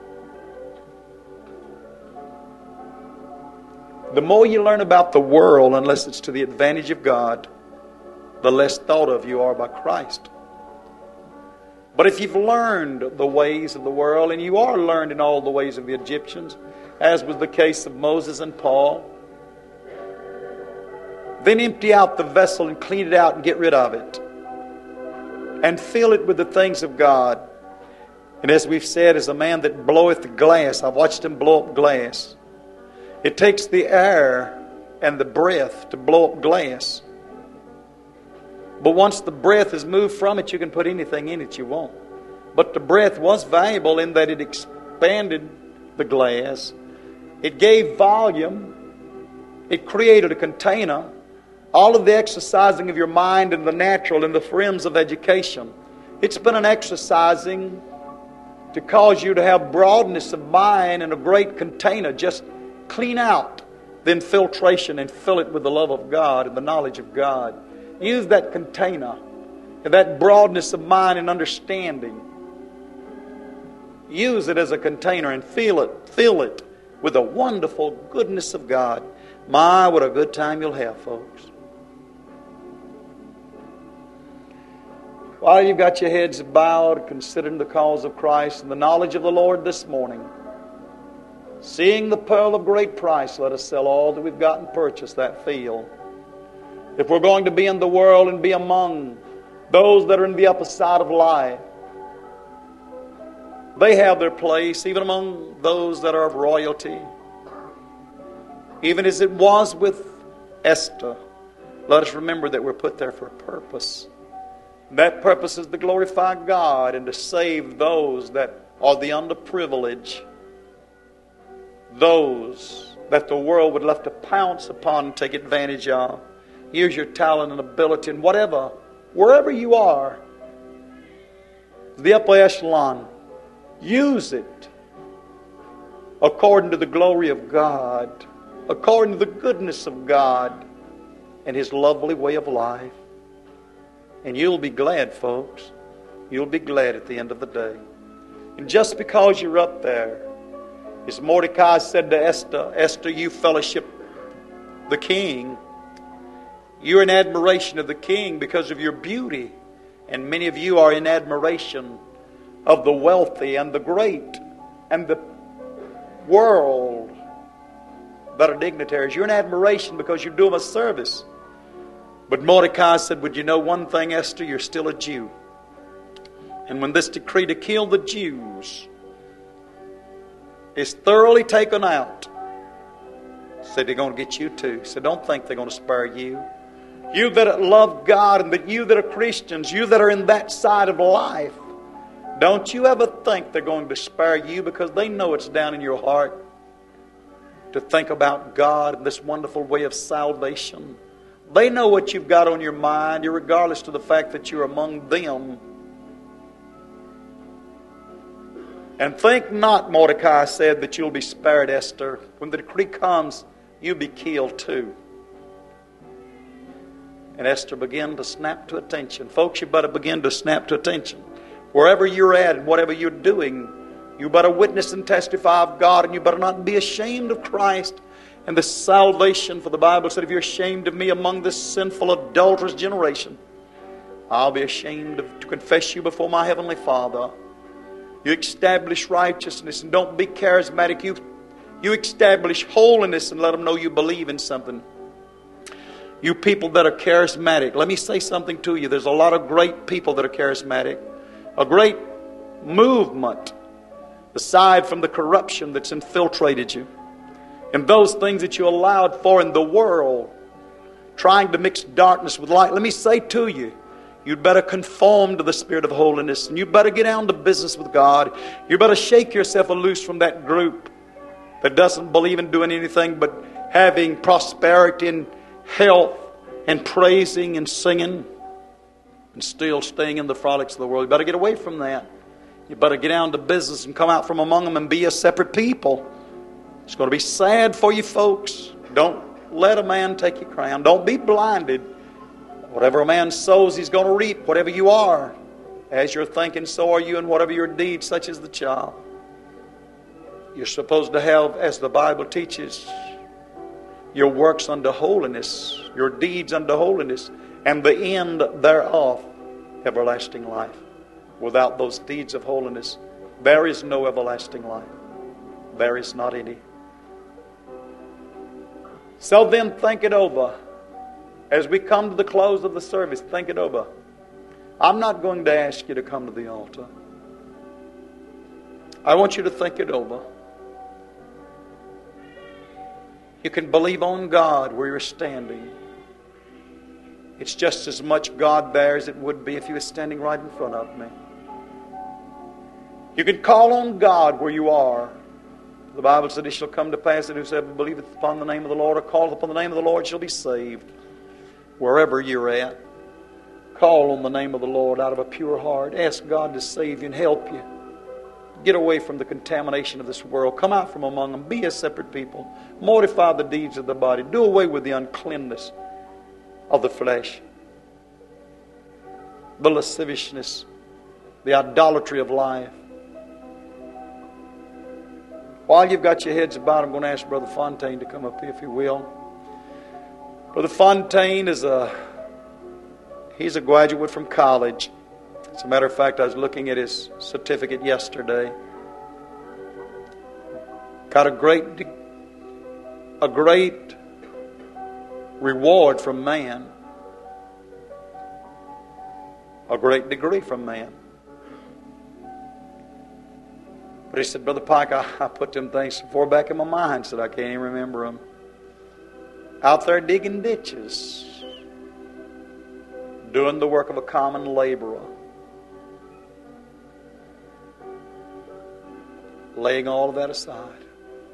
S2: The more you learn about the world, unless it's to the advantage of God, the less thought of you are by Christ. But if you've learned the ways of the world, and you are learned in all the ways of the Egyptians, as was the case of Moses and Paul, then empty out the vessel and clean it out and get rid of it. And fill it with the things of God. And as we've said, as a man that bloweth glass, I've watched him blow up glass. It takes the air and the breath to blow up glass. But once the breath is moved from it, you can put anything in it you want. But the breath was valuable in that it expanded the glass. It gave volume. It created a container. All of the exercising of your mind and the natural and the realms of education. It's been an exercising to cause you to have broadness of mind and a great container. Just clean out the infiltration and fill it with the love of God and the knowledge of God. Use that container and that broadness of mind and understanding. Use it as a container and fill it, fill it with the wonderful goodness of God. My, what a good time you'll have, folks. While you've got your heads bowed, considering the cause of Christ and the knowledge of the Lord this morning, seeing the pearl of great price, let us sell all that we've got and purchase that field. If we're going to be in the world and be among those that are in the upper side of life, they have their place, even among those that are of royalty. Even as it was with Esther, let us remember that we're put there for a purpose. That purpose is to glorify God and to save those that are the underprivileged, those that the world would love to pounce upon and take advantage of. Use your talent and ability and whatever, wherever you are, the upper echelon, use it according to the glory of God, according to the goodness of God and His lovely way of life. And you'll be glad, folks. You'll be glad at the end of the day. And just because you're up there, as Mordecai said to Esther, Esther, you fellowship the king. You're in admiration of the king because of your beauty. And many of you are in admiration of the wealthy and the great and the world that are dignitaries. You're in admiration because you do them a service. But Mordecai said, would you know one thing, Esther? You're still a Jew. And when this decree to kill the Jews is thoroughly taken out, said they're going to get you too. He said, don't think they're going to spare you. You that love God and that you that are Christians, you that are in that side of life, don't you ever think they're going to spare you, because they know it's down in your heart to think about God and this wonderful way of salvation. They know what you've got on your mind, regardless of the fact that you're among them. And think not, Mordecai said, that you'll be spared, Esther. When the decree comes, you'll be killed too. And Esther began to snap to attention. Folks, you better begin to snap to attention. Wherever you're at and whatever you're doing, you better witness and testify of God, and you better not be ashamed of Christ and the salvation. For the Bible said, if you're ashamed of me among this sinful, adulterous generation, I'll be ashamed of, to confess you before my heavenly Father. You establish righteousness and don't be charismatic. You, you establish holiness and let them know you believe in something. You people that are charismatic, let me say something to you. There's a lot of great people that are charismatic. A great movement, aside from the corruption that's infiltrated you. And those things that you allowed for in the world. trying to mix darkness with light. Let me say to you, you'd better conform to the Spirit of holiness, and you better get down to business with God. You better shake yourself loose from that group that doesn't believe in doing anything but having prosperity and health and praising and singing and still staying in the frolics of the world. You better get away from that. You better get down to business and come out from among them and be a separate people. It's going to be sad for you folks. Don't let a man take your crown. Don't be blinded. Whatever a man sows, he's going to reap. Whatever you are, as you're thinking, so are you, and whatever your deeds, such is the child. You're supposed to have, as the Bible teaches, your works unto holiness, your deeds unto holiness, and the end thereof, everlasting life. Without those deeds of holiness, there is no everlasting life. There is not any. So then, think it over. As we come to the close of the service, think it over. I'm not going to ask you to come to the altar. I want you to think it over. You can believe on God where you're standing. It's just as much God there as it would be if you were standing right in front of me. You can call on God where you are. The Bible said, it shall come to pass that whosoever believeth upon the name of the Lord or calleth upon the name of the Lord shall be saved. Wherever you're at, call on the name of the Lord out of a pure heart. Ask God to save you and help you. Get away from the contamination of this world. Come out from among them. Be a separate people. Mortify the deeds of the body. Do away with the uncleanness of the flesh, the lasciviousness, the idolatry of life. While you've got your heads about, I'm going to ask Brother Fontaine to come up here, if he will. Brother Fontaine is a, he's a graduate from college. As a matter of fact, I was looking at his certificate yesterday. Got a great, a great reward from man. A great degree from man. But he said, Brother Pike, I, I put them things so far back in my mind that I can't even remember them. Out there digging ditches. Doing the work of a common laborer. Laying all of that aside.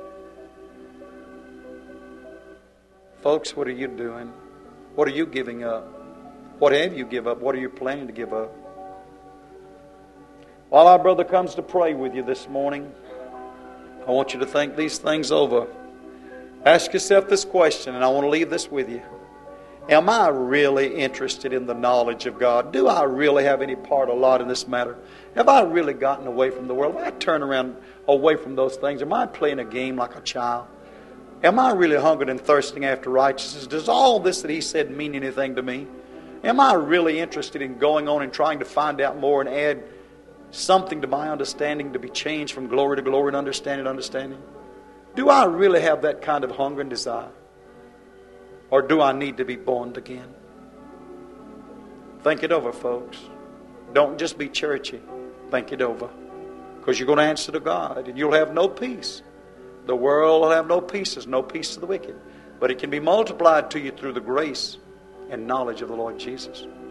S2: Folks, what are you doing? What are you giving up? What have you given up? What are you planning to give up? While our brother comes to pray with you this morning, I want you to think these things over. Ask yourself this question, and I want to leave this with you. Am I really interested in the knowledge of God? Do I really have any part or lot in this matter? Have I really gotten away from the world? Have I turned around away from those things? Am I playing a game like a child? Am I really hungering and thirsting after righteousness? Does all this that he said mean anything to me? Am I really interested in going on and trying to find out more and add something to my understanding to be changed from glory to glory and understanding to understanding? Do I really have that kind of hunger and desire? Or do I need to be born again? Think it over, folks. Don't just be churchy. Think it over. Because you're going to answer to God, and you'll have no peace. The world will have no peace. There's no peace to the wicked. But it can be multiplied to you through the grace and knowledge of the Lord Jesus.